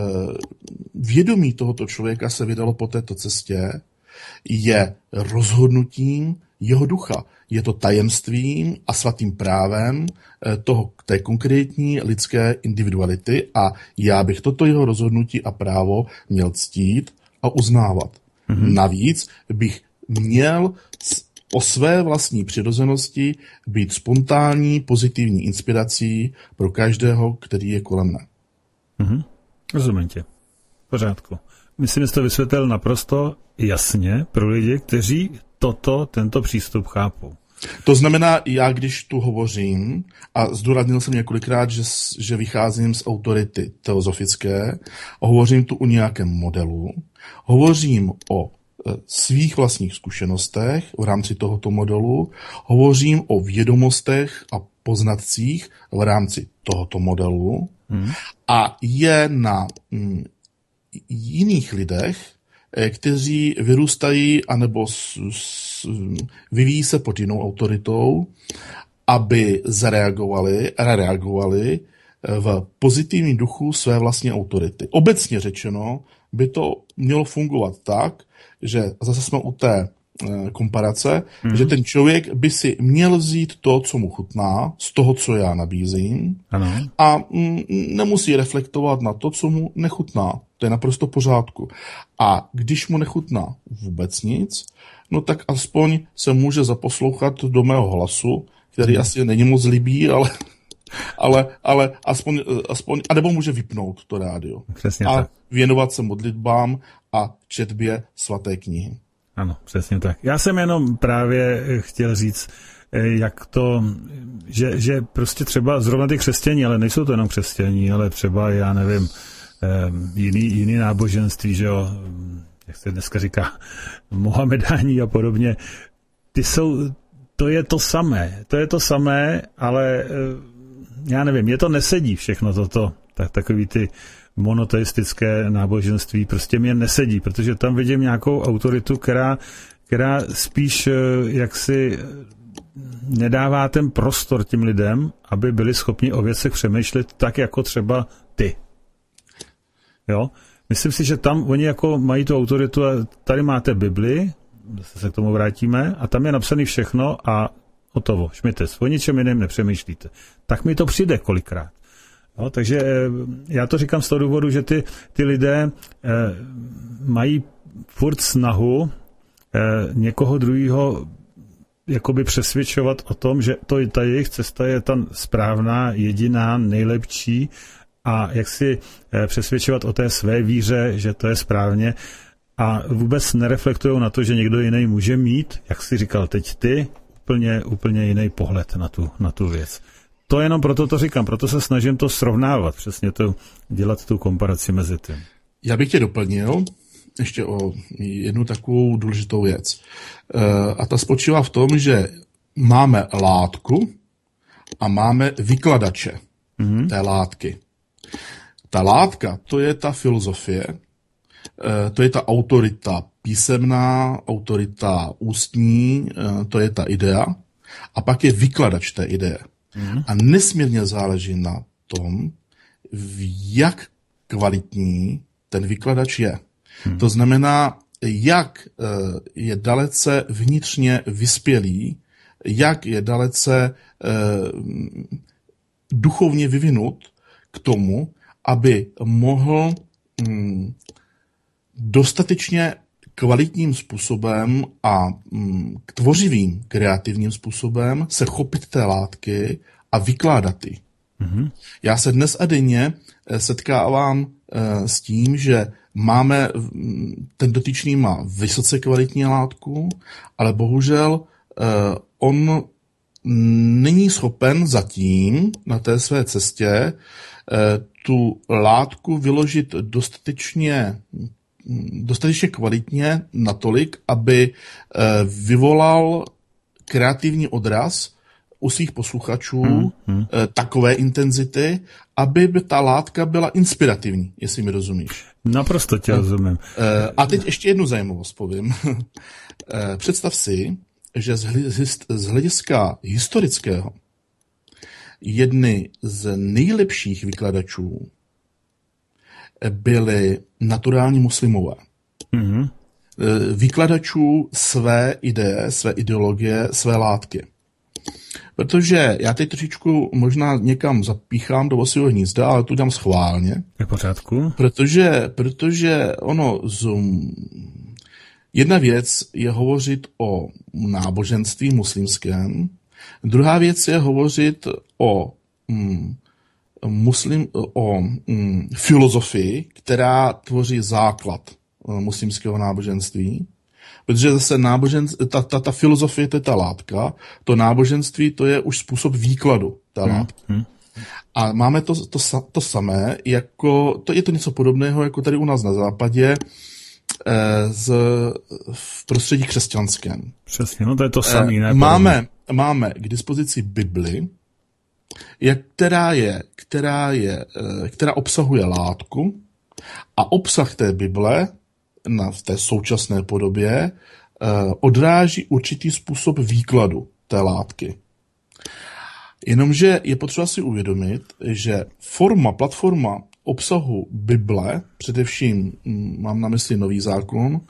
vědomí tohoto člověka se vydalo po této cestě, je rozhodnutím jeho ducha. Je to tajemstvím a svatým právem té konkrétní lidské individuality a já bych toto jeho rozhodnutí a právo měl ctít a uznávat. Navíc bych měl o své vlastní přirozenosti být spontánní, pozitivní inspirací pro každého, který je kolem mne. Rozumím tě. V pořádku. Myslím, že to vysvětlil naprosto jasně pro lidi, kteří tento přístup chápou. To znamená, já když tu hovořím, a zdůraznil jsem několikrát, že vycházím z autority teozofické, a hovořím tu o nějakém modelu, hovořím o svých vlastních zkušenostech v rámci tohoto modelu, hovořím o vědomostech a poznatcích v rámci tohoto modelu a je na jiných lidech, kteří vyrůstají anebo vyvíjí se pod jinou autoritou, aby reagovali v pozitivním duchu své vlastní autority. Obecně řečeno by to mělo fungovat tak, že zase jsme u té komparace, že ten člověk by si měl vzít to, co mu chutná, z toho, co já nabízím, ano. A nemusí reflektovat na to, co mu nechutná. To je naprosto v pořádku. A když mu nechutná vůbec nic, no tak aspoň se může zaposlouchat do mého hlasu, který asi není moc líbý, ale aspoň, anebo může vypnout to rádio. Přesně a tak. Věnovat se modlitbám a četbě svaté knihy. Ano, přesně tak. Já jsem jenom právě chtěl říct, jak to, že prostě třeba zrovna ty křesťaní, ale nejsou to jenom křesťaní, ale třeba, já nevím, jiný náboženství, že jo, jak se dneska říká, mohamedání a podobně, to je to samé, ale já nevím, je to nesedí všechno toto, takový ty monoteistické náboženství prostě mě nesedí, protože tam vidím nějakou autoritu, která spíš jaksi nedává ten prostor těm lidem, aby byli schopni o věcech přemýšlet tak, jako třeba ty. Jo? Myslím si, že tam oni jako mají tu autoritu a tady máte Bibli, se k tomu vrátíme, a tam je napsané všechno a hotovo, šmitec, o ničem jiném nepřemýšlíte. Tak mi to přijde kolikrát. No, takže já to říkám z toho důvodu, že ty lidé mají furt snahu někoho druhého jakoby přesvědčovat o tom, že ta jejich cesta je ta správná, jediná, nejlepší a jak si přesvědčovat o té své víře, že to je správně a vůbec nereflektují na to, že někdo jiný může mít, jak jsi říkal teď ty, úplně jiný pohled na tu věc. To jenom proto to říkám, proto se snažím to srovnávat, přesně to, dělat tu komparaci mezi tím. Já bych tě doplnil ještě o jednu takovou důležitou věc. A ta spočívá v tom, že máme látku a máme vykladače té látky. Ta látka, to je ta filozofie, to je ta autorita písemná, autorita ústní, to je ta idea, a pak je vykladač té ideje. A nesmírně záleží na tom, jak kvalitní ten vykladač je. To znamená, jak je dalece vnitřně vyspělý, jak je dalece duchovně vyvinut k tomu, aby mohl dostatečně kvalitním způsobem a tvořivým, kreativním způsobem se chopit té látky a vykládat ji. Já se dnes a denně setkávám s tím, že ten dotyčný má vysoce kvalitní látku, ale bohužel on není schopen zatím na té své cestě tu látku vyložit dostatečně kvalitně natolik, aby vyvolal kreativní odraz u svých posluchačů takové intenzity, aby ta látka byla inspirativní, jestli mi rozumíš. Naprosto tě rozumím. A teď ještě jednu zajímavost povím. Představ si, že z hlediska historického jedny z nejlepších vykladačů byli naturální muslimové. Vykladačů své ideje, své ideologie, své látky. Protože já teď trošičku možná někam zapíchám do osího hnízda, ale to dám schválně. Je v pořádku. Protože jedna věc je hovořit o náboženství muslimském, druhá věc je hovořit o filozofii, která tvoří základ muslimského náboženství. Protože zase ta filozofie, to je ta látka, to náboženství, to je už způsob výkladu té látky. A máme to samé, je to něco podobného, jako tady u nás na západě, v prostředí křesťanském. Přesně, no to je to samé. Máme k dispozici Bibli, která obsahuje látku, A obsah té Bible v té současné podobě odráží určitý způsob výkladu té látky. Jenomže je potřeba si uvědomit, že platforma obsahu Bible, především mám na mysli Nový zákon,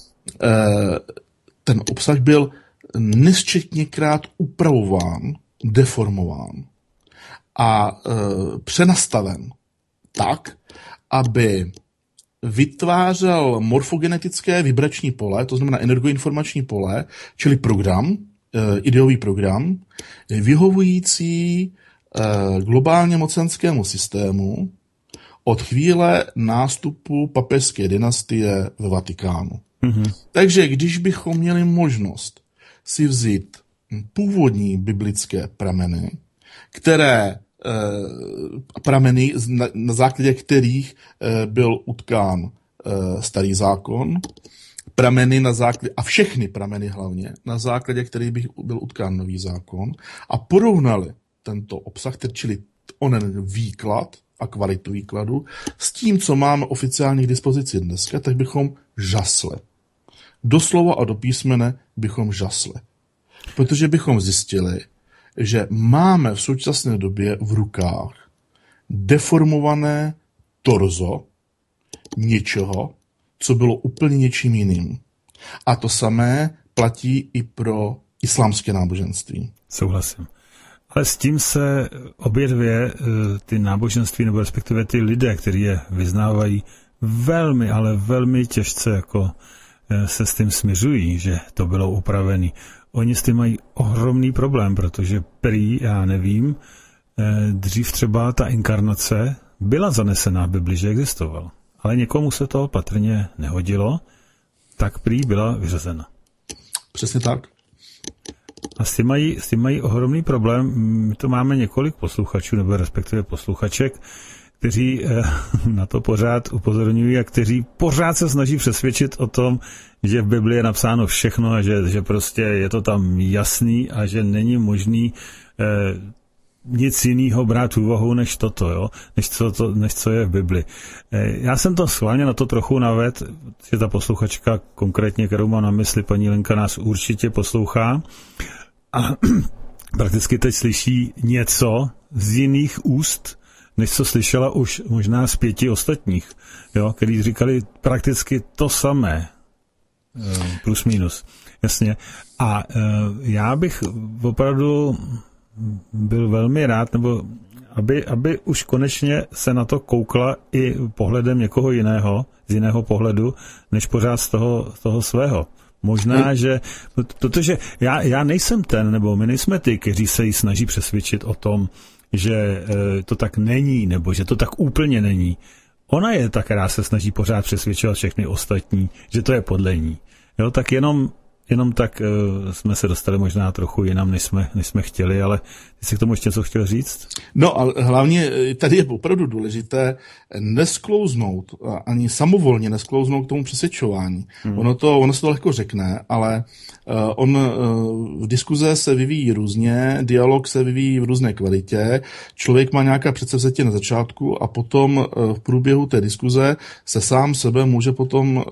ten obsah byl nesčetněkrát upravován, deformován a přenastaven tak, aby vytvářel morfogenetické vibrační pole, to znamená energoinformační pole, čili program, ideový program, vyhovující globálně mocenskému systému od chvíle nástupu papežské dynastie ve Vatikánu. Mm-hmm. Takže když bychom měli možnost si vzít původní biblické prameny, které prameny, na základě kterých byl utkán Starý zákon, prameny na základě, a všechny prameny hlavně, na základě kterých byl utkán Nový zákon, a porovnali tento obsah, čili onen výklad a kvalitu výkladu, s tím, co máme oficiálně k dispozici dneska, tak bychom žasli. Doslova a do písmene bychom žasli. Protože bychom zjistili, že máme v současné době v rukách deformované torzo něčeho, co bylo úplně něčím jiným. A to samé platí i pro islámské náboženství. Souhlasím. Ale s tím se obě dvě ty náboženství, nebo respektive ty lidé, kteří je vyznávají, velmi, ale velmi těžce jako se s tím smiřují, že to bylo upravený. Oni s tím mají ohromný problém, protože prý, já nevím, dřív třeba ta inkarnace byla zanesená v Bibli, že existovala. Ale někomu se to patrně nehodilo, tak prý byla vyřazena. Přesně tak. A s tím mají ohromný problém. My to máme několik posluchačů, nebo respektive posluchaček, kteří na to pořád upozorňují a kteří pořád se snaží přesvědčit o tom, že v Bibli je napsáno všechno a že prostě je to tam jasný a že není možný nic jiného brát v úvahu než toto, jo? Než co je v Bibli. Já jsem to schválně na to trochu navedl, že ta posluchačka konkrétně, kterou má na mysli paní Lenka, nás určitě poslouchá a prakticky teď slyší něco z jiných úst, než co slyšela už možná z 5 ostatních, jo? Který říkali prakticky to samé, plus minus, jasně. A já bych opravdu byl velmi rád, nebo aby už konečně se na to koukla i pohledem někoho jiného, z jiného pohledu, než pořád z toho svého. Možná, že, protože já nejsem ten, nebo my nejsme ty, kteří se jí snaží přesvědčit o tom, že to tak není, nebo že to tak úplně není. Ona je ta, která se snaží pořád přesvědčovat všechny ostatní, že to je podle ní. Jo, tak jenom tak jsme se dostali možná trochu jinam, než jsme chtěli, ale ty jsi k tomu ještě něco chtěl říct? No a hlavně tady je opravdu důležité nesklouznout, ani samovolně nesklouznout k tomu přesvědčování. Ono se to lehko řekne, ale v diskuze se vyvíjí různě, dialog se vyvíjí v různé kvalitě, člověk má nějaká předsevzetí na začátku a potom v průběhu té diskuze se sám sebe může potom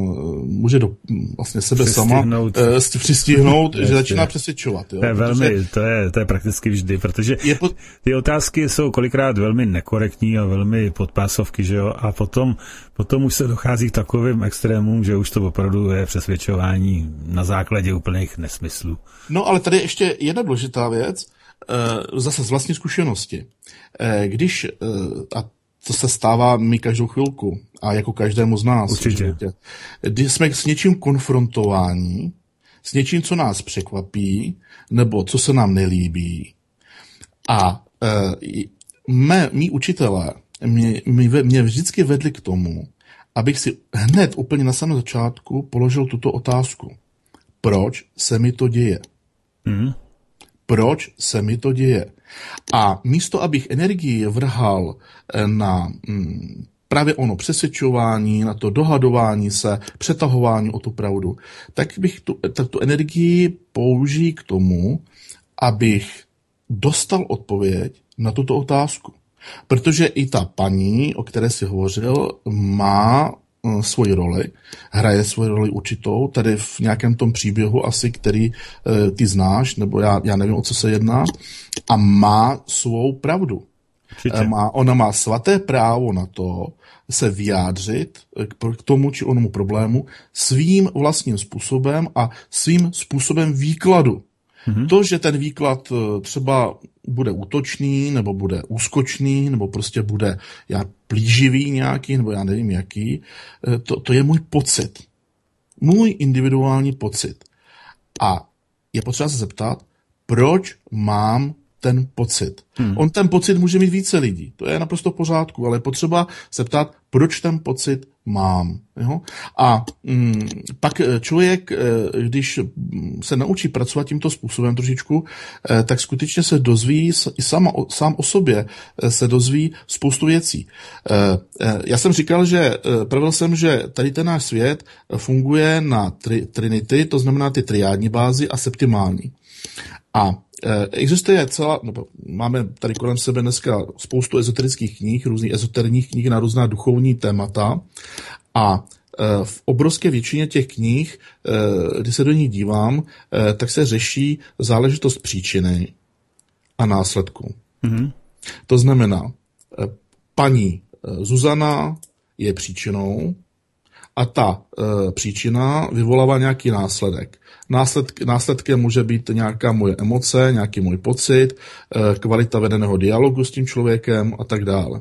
vlastně sebe sama přistihnout, že začíná přesvědčovat. Jo? To je prakticky vždy, protože ty otázky jsou kolikrát velmi nekorektní a velmi podpásovky, že jo, a potom už se dochází k takovým extrémům, že už to opravdu je přesvědčování na základě úplných nesmyslů. No, ale tady ještě jedna důležitá věc, zase z vlastní zkušenosti. Když, a to se stává mi každou chvilku, a jako každému z nás, určitě. Když jsme s něčím konfrontováni, s něčím, co nás překvapí, nebo co se nám nelíbí. A mí učitelé mě vždycky vedli k tomu, abych si hned úplně na samém začátku položil tuto otázku. Proč se mi to děje? Proč se mi to děje? A místo, abych energii vrhal na právě ono přesvědčování, na to dohadování se, přetahování o tu pravdu, tak bych tu energii použil k tomu, abych dostal odpověď na tuto otázku. Protože i ta paní, o které si hovořil, má svoji roli, hraje svoji roli určitou, tady v nějakém tom příběhu asi, který ty znáš, nebo já nevím, o co se jedná, a má svou pravdu. Ona má svaté právo na to se vyjádřit k tomu či onomu problému svým vlastním způsobem a svým způsobem výkladu. To, že ten výklad třeba bude útočný, nebo bude úskočný, nebo prostě bude plíživý nějaký, nebo já nevím jaký, to je můj pocit. Můj individuální pocit. A je potřeba se zeptat, proč mám ten pocit. On ten pocit může mít více lidí, to je naprosto v pořádku, ale je potřeba se ptát, proč ten pocit mám. Jo? A pak člověk, když se naučí pracovat tímto způsobem trošičku, tak skutečně se dozví, i sám o sobě se dozví spoustu věcí. Já jsem říkal, pravil jsem, že tady ten náš svět funguje na trinity, to znamená ty triádní bázi a septimální. A existuje máme tady kolem sebe dneska spoustu ezoterických knih, různých ezoterních knih na různá duchovní témata a v obrovské většině těch knih, když se do nich dívám, tak se řeší záležitost příčiny a následku. To znamená, paní Zuzana je příčinou a ta příčina vyvolává nějaký následek. Následkem může být nějaká moje emoce, nějaký můj pocit, kvalita vedeného dialogu s tím člověkem a tak dále.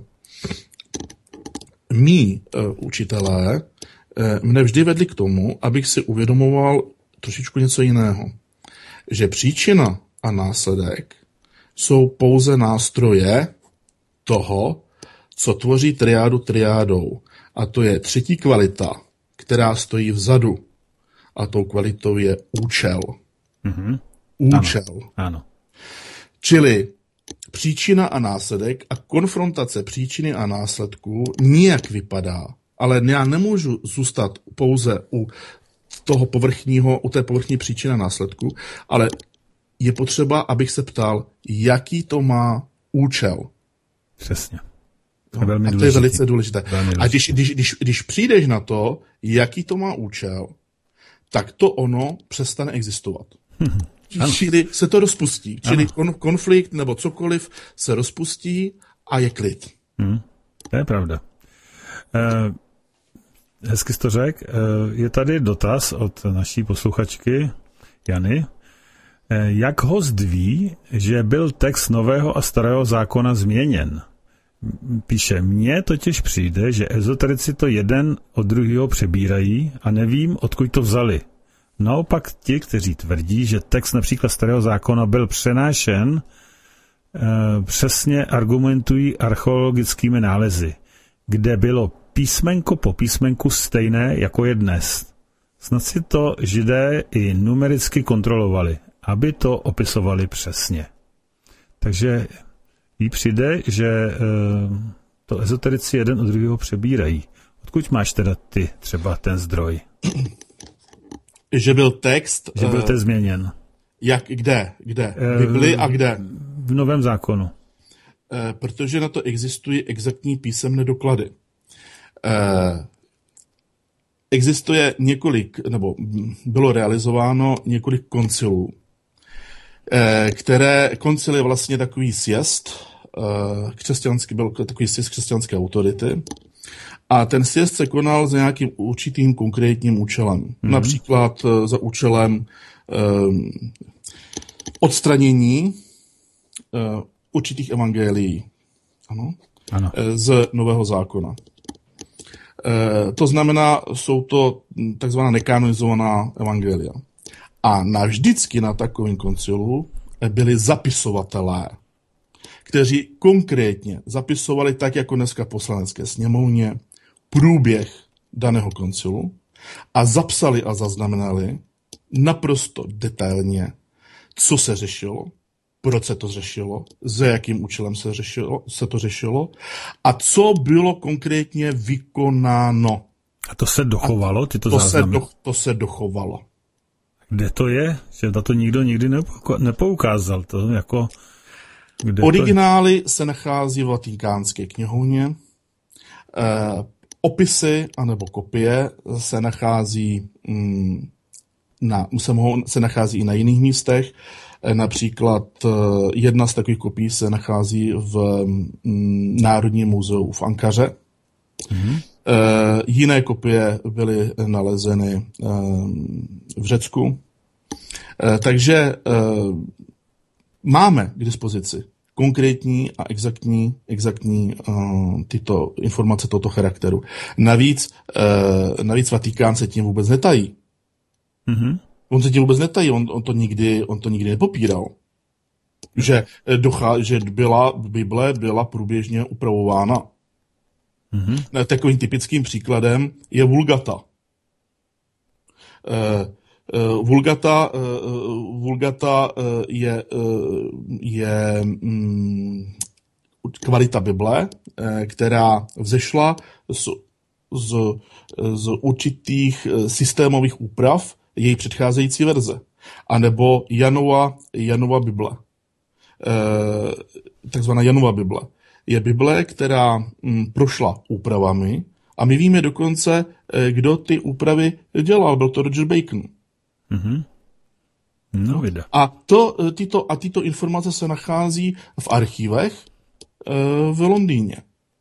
Mí učitelé mne vždy vedli k tomu, abych si uvědomoval trošičku něco jiného. Že příčina a následek jsou pouze nástroje toho, co tvoří triádu triádou. A to je třetí kvalita, která stojí vzadu. A tou kvalitou je účel. Účel. Ano. Čili příčina a následek a konfrontace příčiny a následku nijak vypadá. Ale já nemůžu zůstat pouze u té povrchní příčiny a následku, ale je potřeba, abych se ptal, jaký to má účel. Přesně. A to je velice důležité. A když přijdeš na to, jaký to má účel, tak to ono přestane existovat. Čili se to rozpustí. Čili konflikt nebo cokoliv se rozpustí a je klid. To je pravda. Hezky jsi to řekl. Je tady dotaz od naší posluchačky Jany. Jak host ví, že byl text Nového a Starého zákona změněn? Píše, mně totiž přijde, že ezoterici to jeden od druhého přebírají a nevím, odkud to vzali. Naopak ti, kteří tvrdí, že text například Starého zákona byl přenášen, přesně argumentují archeologickými nálezy, kde bylo písmenko po písmenku stejné, jako je dnes. Snad si to Židé i numericky kontrolovali, aby to opisovali přesně. Takže jí přijde, že to ezoterici jeden od druhého přebírají. Odkud máš teda ty třeba ten zdroj? Že byl text... Že byl text změněn. Kde? V Bibli a kde? V Novém zákonu. Protože na to existují exaktní písemné doklady. Existuje bylo realizováno několik koncilů, koncil je vlastně takový sjezd, křesťanský, byl takový sjezd křesťanské autority, a ten sjezd se konal za nějakým určitým konkrétním účelem. Například za účelem odstranění určitých evangelií z Nového zákona. To znamená, jsou to takzvaná nekanonizovaná evangelia. A navždycky na takovém koncilu byli zapisovatelé, kteří konkrétně zapisovali, tak jako dneska v Poslanecké sněmovně, průběh daného koncilu a zapsali a zaznamenali naprosto detailně, co se řešilo, proč se to řešilo, za jakým účelem se to řešilo a co bylo konkrétně vykonáno. A to se dochovalo, tyto záznamy? To se dochovalo. Kde to je? Že na to nikdo nikdy nepoukázal. To jako... Originály se nachází v Vatikánské knihovně, opisy anebo kopie se nachází se nachází i na jiných místech. Například jedna z takových kopií se nachází v Národním muzeu v Ankaře. Jiné kopie byly nalezeny v Řecku. Takže máme k dispozici konkrétní a exaktní tyto informace tohoto charakteru. Navíc Vatikán se tím vůbec netají. On se tím vůbec netají, on to nikdy nepopíral. Že Bible byla průběžně upravována. Takovým typickým příkladem je Vulgata. Vulgata je kvalita Bible, která vzešla z určitých systémových úprav její předcházející verze. A nebo Janova Bible. Takzvaná Janova Bible. Je Bible, která prošla úpravami a my víme dokonce, kdo ty úpravy dělal. Byl to Roger Bacon. No, a tyto informace se nachází v archívech v Londýně.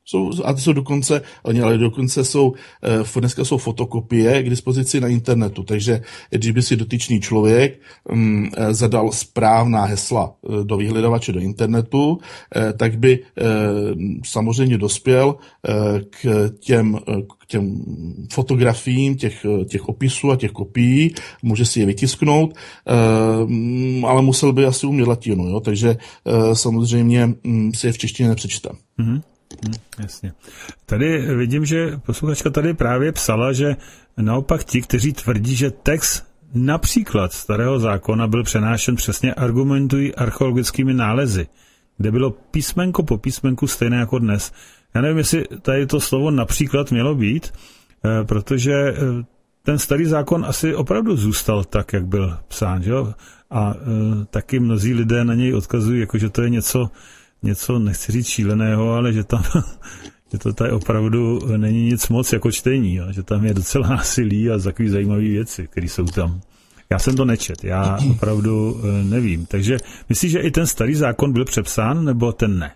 Dneska jsou fotokopie k dispozici na internetu, takže když by si dotyčný člověk zadal správná hesla do vyhledávače do internetu, tak by samozřejmě dospěl k těm fotografiím těch opisů a těch kopií, může si je vytisknout, ale musel by asi umět latinu, jo? Takže samozřejmě si je v češtině nepřečte. Jasně. Tady vidím, že posluchačka tady právě psala, že naopak ti, kteří tvrdí, že text například Starého zákona byl přenášen, přesně argumentují archeologickými nálezy, kde bylo písmenko po písmenku stejné jako dnes. Já nevím, jestli tady to slovo například mělo být, protože ten Starý zákon asi opravdu zůstal tak, jak byl psán, že jo? A taky mnozí lidé na něj odkazují, jako že to je něco, nechci říct šíleného, ale že to tady opravdu není nic moc jako čtení, jo? Že tam je docela násilí a takový zajímavé věci, které jsou tam. Já jsem to nečet, já opravdu nevím. Takže myslíš, že i ten Starý zákon byl přepsán, nebo ten ne?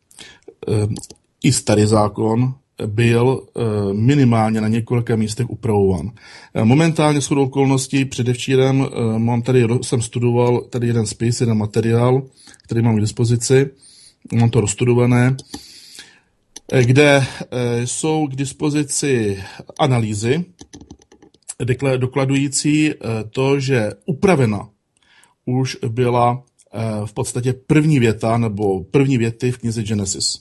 I Starý zákon byl minimálně na několika místech upravovan. Momentálně shodou okolností předevčírem jsem studoval tady jeden spis, jeden materiál, který mám k dispozici. Mám to rozstudované, kde jsou k dispozici analýzy dokladující to, že upravena už byla v podstatě první věta nebo první věty v knize Genesis.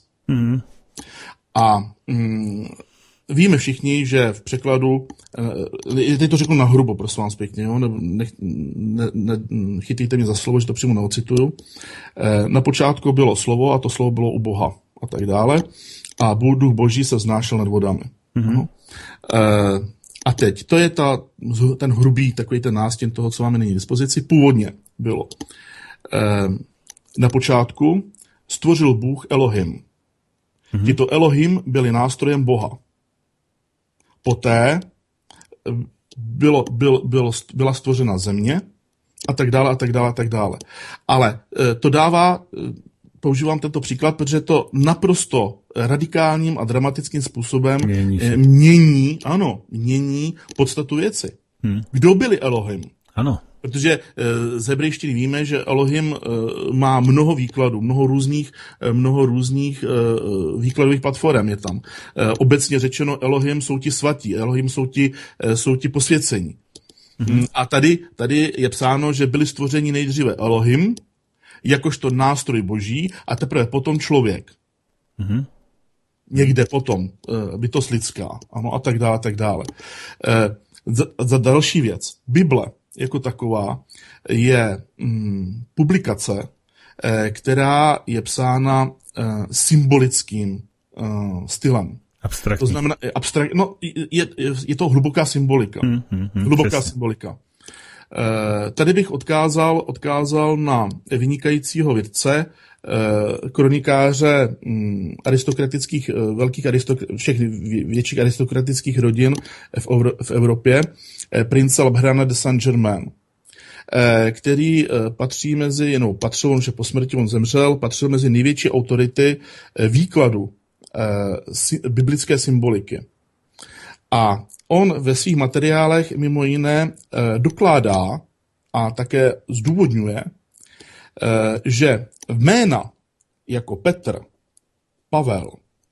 A víme všichni, že v překladu, teď to řeknu nahrubo, prosím vás pěkně, jo? Chytejte mě za slovo, že to přímo neocituju. Na počátku bylo slovo a to slovo bylo u Boha a tak dále. A duch Boží se vznášel nad vodami. A teď, to je ten hrubý, takový ten nástěn toho, co máme nyní k dispozici. Původně bylo. Na počátku stvořil Bůh Elohim. Tito Elohim byli nástrojem Boha. Poté byla stvořena země a tak dále, a tak dále, a tak dále. Ale to používám tento příklad, protože to naprosto radikálním a dramatickým způsobem mění podstatu věci. Kdo byli Elohim? Ano. Protože z hebrejštiny víme, že Elohim má mnoho výkladů, mnoho různých výkladových platform je tam. Obecně řečeno, Elohim jsou ti svatí, Elohim jsou ti posvěcení. A tady je psáno, že byli stvořeni nejdříve Elohim, jakožto nástroj boží, a teprve potom člověk. Někde potom, bytost lidská, ano, a tak dále, a tak dále. Za další věc, Bible jako taková je publikace, která je psána symbolickým stylem. Abstraktní. To znamená, je to hluboká symbolika. Hluboká symbolika. Tady bych odkázal na vynikajícího vědce, kronikáře aristokratických, všech větších aristokratických rodin v Evropě, prince Labhrana de Saint-Germain, který patřil, že po smrti on zemřel, patřil mezi největší autority výkladu biblické symboliky. A on ve svých materiálech mimo jiné dokládá a také zdůvodňuje, že jména jako Petr, Pavel,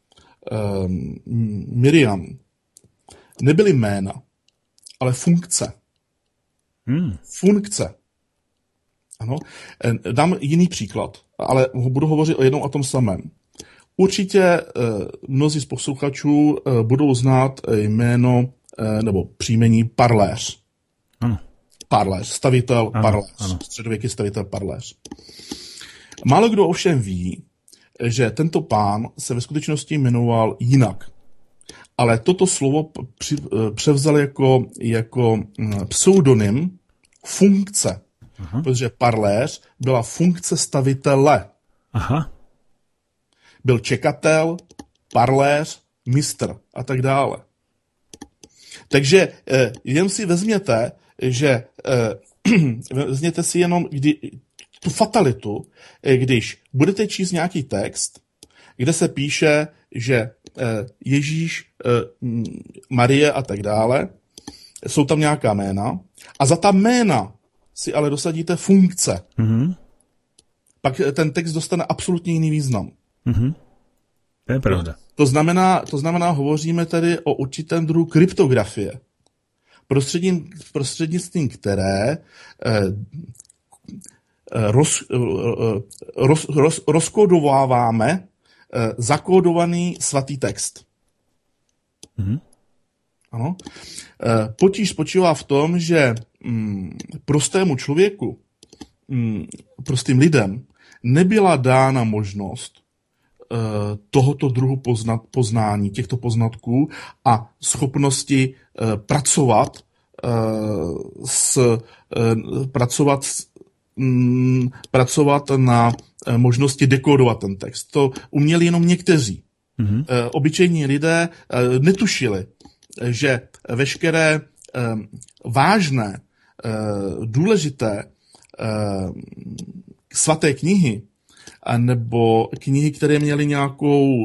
Miriam nebyly jména, ale funkce. Funkce. Ano. Dám jiný příklad, ale budu hovořit o jednom a tom samém. Určitě mnozí z posluchačů budou znát jméno nebo příjmení Parléř. Ano. Parléř, stavitel Parléř, středověký stavitel Parléř. Málo kdo ovšem ví, že tento pán se ve skutečnosti jmenoval jinak. Ale toto slovo převzal jako pseudonym funkce. Aha. Protože Parléř byla funkce stavitele. Aha. Byl čekatel, parléř, mistr a tak dále. Takže jen si vezměte, že vezměte si jenom tu fatalitu, když budete číst nějaký text, kde se píše, že Ježíš, Marie a tak dále, jsou tam nějaká jména a za ta jména si ale dosadíte funkce. Mm-hmm. Pak ten text dostane absolutně jiný význam. Mm-hmm. To je pravda. To znamená, hovoříme tady o určitém druhu kryptografie, prostřednictvím které rozkódováváme zakódovaný svatý text. Mm-hmm. Ano. Potíž spočívá v tom, že prostému člověku, prostým lidem, nebyla dána možnost tohoto druhu poznání, těchto poznatků a schopnosti pracovat na možnosti dekódovat ten text. To uměli jenom někteří. Mm-hmm. Obyčejní lidé netušili, že veškeré vážné, důležité svaté knihy nebo knihy, které měly nějakou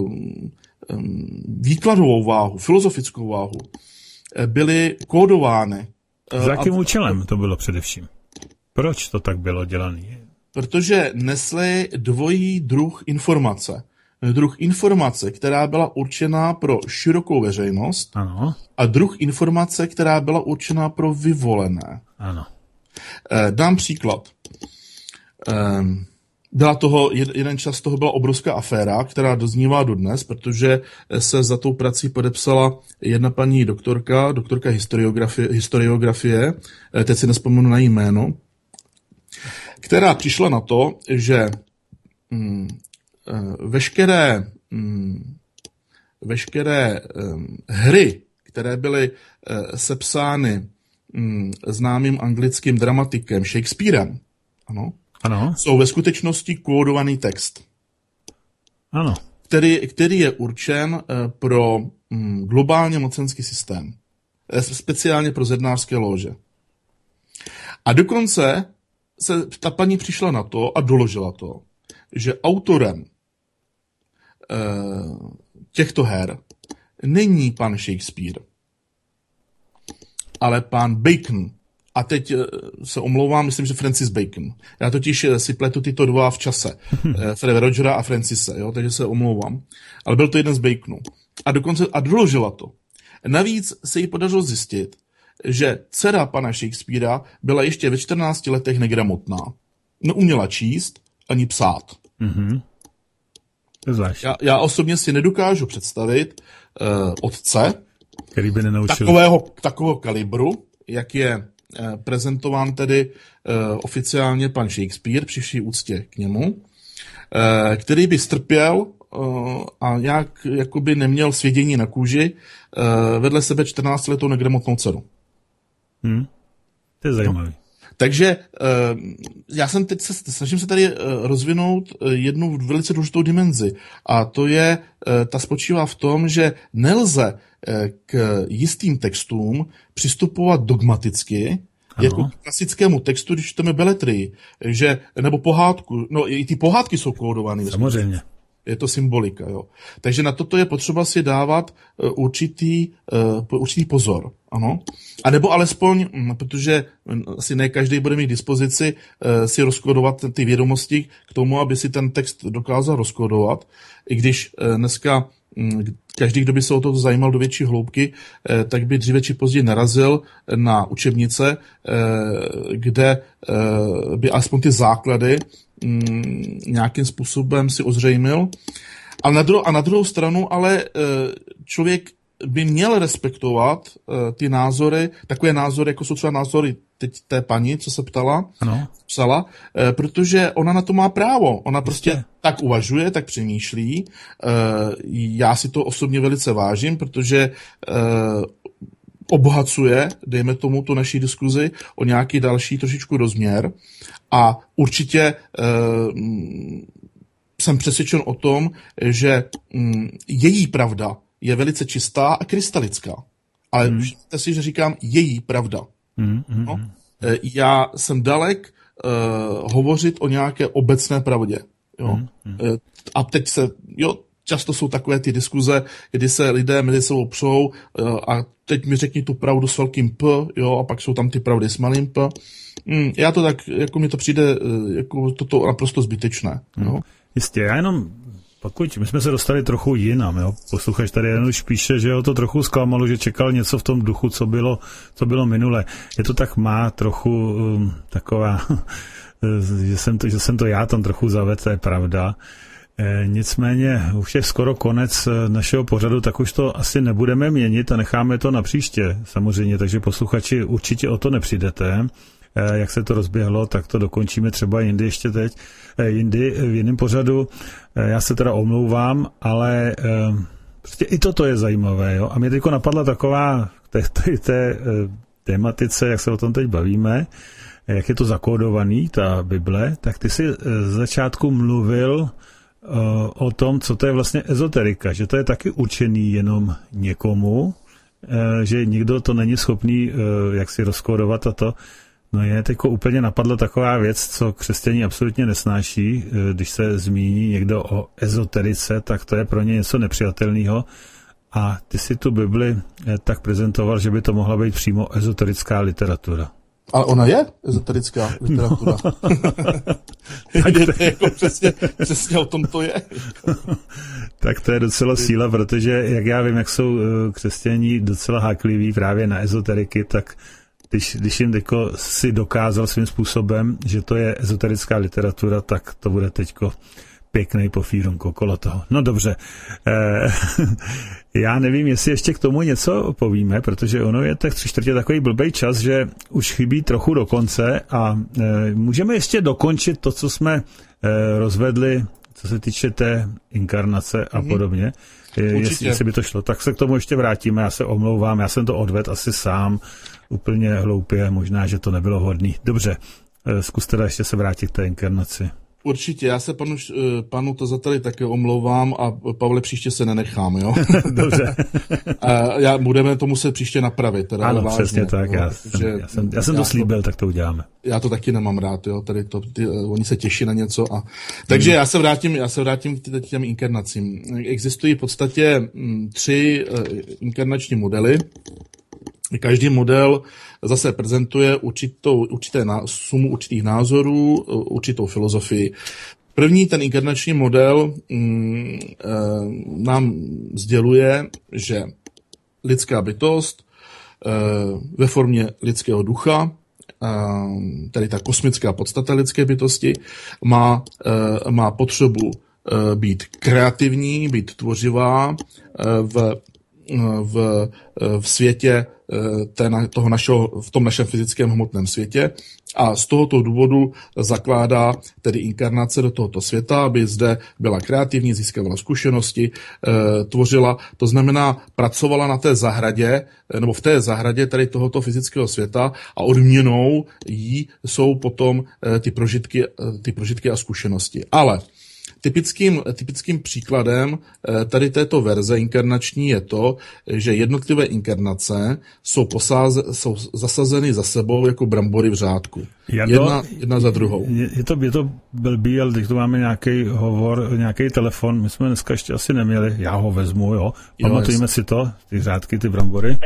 výkladovou váhu, filozofickou váhu, byly kódovány. Za jakým účelem to bylo především? Proč to tak bylo dělané? Protože nesly dvojí druh informace. Druh informace, která byla určená pro širokou veřejnost, ano. A druh informace, která byla určená pro vyvolené. Ano. Dám příklad. Jeden čas toho byla obrovská aféra, která doznívá dodnes, protože se za tou prací podepsala jedna paní doktorka historiografie, teď si nespomenu na její jméno, která přišla na to, že veškeré hry, které byly sepsány známým anglickým dramatikem Shakespearem, ano, jsou ve skutečnosti kódovaný text. Ano. Který je určen pro globálně mocenský systém. Speciálně pro zednářské lože. A dokonce se ta paní přišla na to a doložila to, že autorem těchto her není pan Shakespeare, ale pan Bacon. A teď se omlouvám, myslím, že Francis Bacon. Já totiž si pletu tyto dva v čase. Fred Rogera a Francise, jo, takže se omlouvám. Ale byl to jeden z Baconů. A dokonce doložila to. Navíc se jí podařilo zjistit, že dcera pana Shakespearea byla ještě ve 14 letech negramotná. Neuměla číst ani psát. Mm-hmm. Já osobně si nedokážu představit otce, který by nenaučil takového kalibru, jak je prezentován tedy oficiálně pan Shakespeare při vší úctě k němu, který by strpěl a nějak jakoby neměl svědění na kůži vedle sebe 14letou negramotnou dceru. To je zajímavý. Takže já jsem teď snažím se tady rozvinout jednu velice důležitou dimenzi a to je, ta spočívá v tom, že nelze k jistým textům přistupovat dogmaticky, jako k klasickému textu, když čteme beletrii, nebo pohádku, no i ty pohádky jsou kódované. Samozřejmě. Je to symbolika, jo. Takže na toto je potřeba si dávat určitý pozor, ano. A nebo alespoň, protože asi ne každý bude mít dispozici si rozkodovat ty vědomosti k tomu, aby si ten text dokázal rozkodovat, i když dneska každý, kdo by se o to zajímal do větší hloubky, tak by dříve či později narazil na učebnice, kde by alespoň ty základy nějakým způsobem si ozřejmil. A na druhou stranu ale člověk by měl respektovat ty názory, takové názory, jako jsou třeba názory teď té paní, co se psala, protože ona na to má právo. Ona prostě tak uvažuje, tak přemýšlí. Já si to osobně velice vážím, protože obohacuje, dejme tomu, tu naší diskuzi o nějaký další trošičku rozměr a určitě jsem přesvědčen o tom, že její pravda je velice čistá a krystalická. Ale všimněte si, že říkám její pravda. No? Já jsem dalek hovořit o nějaké obecné pravdě. Jo? A teď často jsou takové ty diskuze, kdy se lidé mezi sebou přou a teď mi řekni tu pravdu s velkým P, jo, a pak jsou tam ty pravdy s malým P. Já to tak, jako mi to přijde jako toto naprosto zbytečné. Jo? Jistě, já jenom pokud my jsme se dostali trochu jinam, jo. Posluchač tady jen už píše, že ho to trochu zklamalo, že čekal něco v tom duchu, co bylo minule. Je to tak má trochu taková, že jsem to já tam trochu zavedl, to je pravda. Nicméně už je skoro konec našeho pořadu, tak už to asi nebudeme měnit a necháme to na příště samozřejmě, takže posluchači určitě o to nepřijdete. Jak se to rozběhlo, tak to dokončíme třeba jindy v jiném pořadu. Já se teda omlouvám, ale prostě i toto je zajímavé. Jo? A mě teďko napadla taková té tématice, jak se o tom teď bavíme, jak je to zakódovaný, ta Bible, tak ty si z začátku mluvil o tom, co to je vlastně ezoterika, že to je taky určený jenom někomu, že nikdo to není schopný jak si rozkódovat a to. No je teďko úplně napadla taková věc, co křesťané absolutně nesnáší, když se zmíní někdo o ezoterice, tak to je pro ně něco nepřijatelného. A ty si tu Bibli tak prezentoval, že by to mohla být přímo ezoterická literatura. Ale ona je ezoterická literatura. No. Jako přesně o tom to je. Tak to je docela síla, protože jak já vím, jak jsou křesťaní docela hákliví právě na ezoteriky, tak když jim teďko si dokázal svým způsobem, že to je ezoterická literatura, tak to bude teďko pěkný pofírunk okolo toho. No dobře, já nevím, jestli ještě k tomu něco povíme, protože ono je tak 3/4 takový blbej čas, že už chybí trochu do konce a můžeme ještě dokončit to, co jsme rozvedli, co se týče té inkarnace a podobně. Jestli by to šlo, tak se k tomu ještě vrátíme, já se omlouvám, já jsem to odvedl asi sám, úplně hloupě, možná, že to nebylo hodný. Dobře, zkus teda ještě se vrátit k té inkarnaci. Určitě, já se panu tazateli také omlouvám a Pavle, příště se nenechám, jo? Dobře. Budeme to muset příště napravit. Teda, ano, vážně, přesně tak, já jsem to slíbil, tak to uděláme. Já to taky nemám rád, jo, tady oni se těší na něco. Takže já se vrátím k těm inkarnacím. Existují v podstatě 3 inkarnační modely. Každý model zase prezentuje sumu určitých názorů, určitou filozofii. První, ten inkarnační model nám sděluje, že lidská bytost ve formě lidského ducha, tedy ta kosmická podstata lidské bytosti, má potřebu být kreativní, být tvořivá v světě v tom našem fyzickém hmotném světě a z tohoto důvodu zakládá tedy inkarnace do tohoto světa, aby zde byla kreativní, získávala zkušenosti, tvořila, to znamená pracovala na té zahradě, nebo v té zahradě tady tohoto fyzického světa a odměnou jí jsou potom ty prožitky a zkušenosti. Ale typickým příkladem tady této verze inkarnační je to, že jednotlivé inkarnace jsou zasazeny za sebou jako brambory v řádku. Jedna za druhou. Je to blbý, ale teď tu máme nějaký hovor, nějaký telefon, my jsme dneska ještě asi neměli, já ho vezmu, jo. Pamatujeme si to, ty řádky, ty brambory.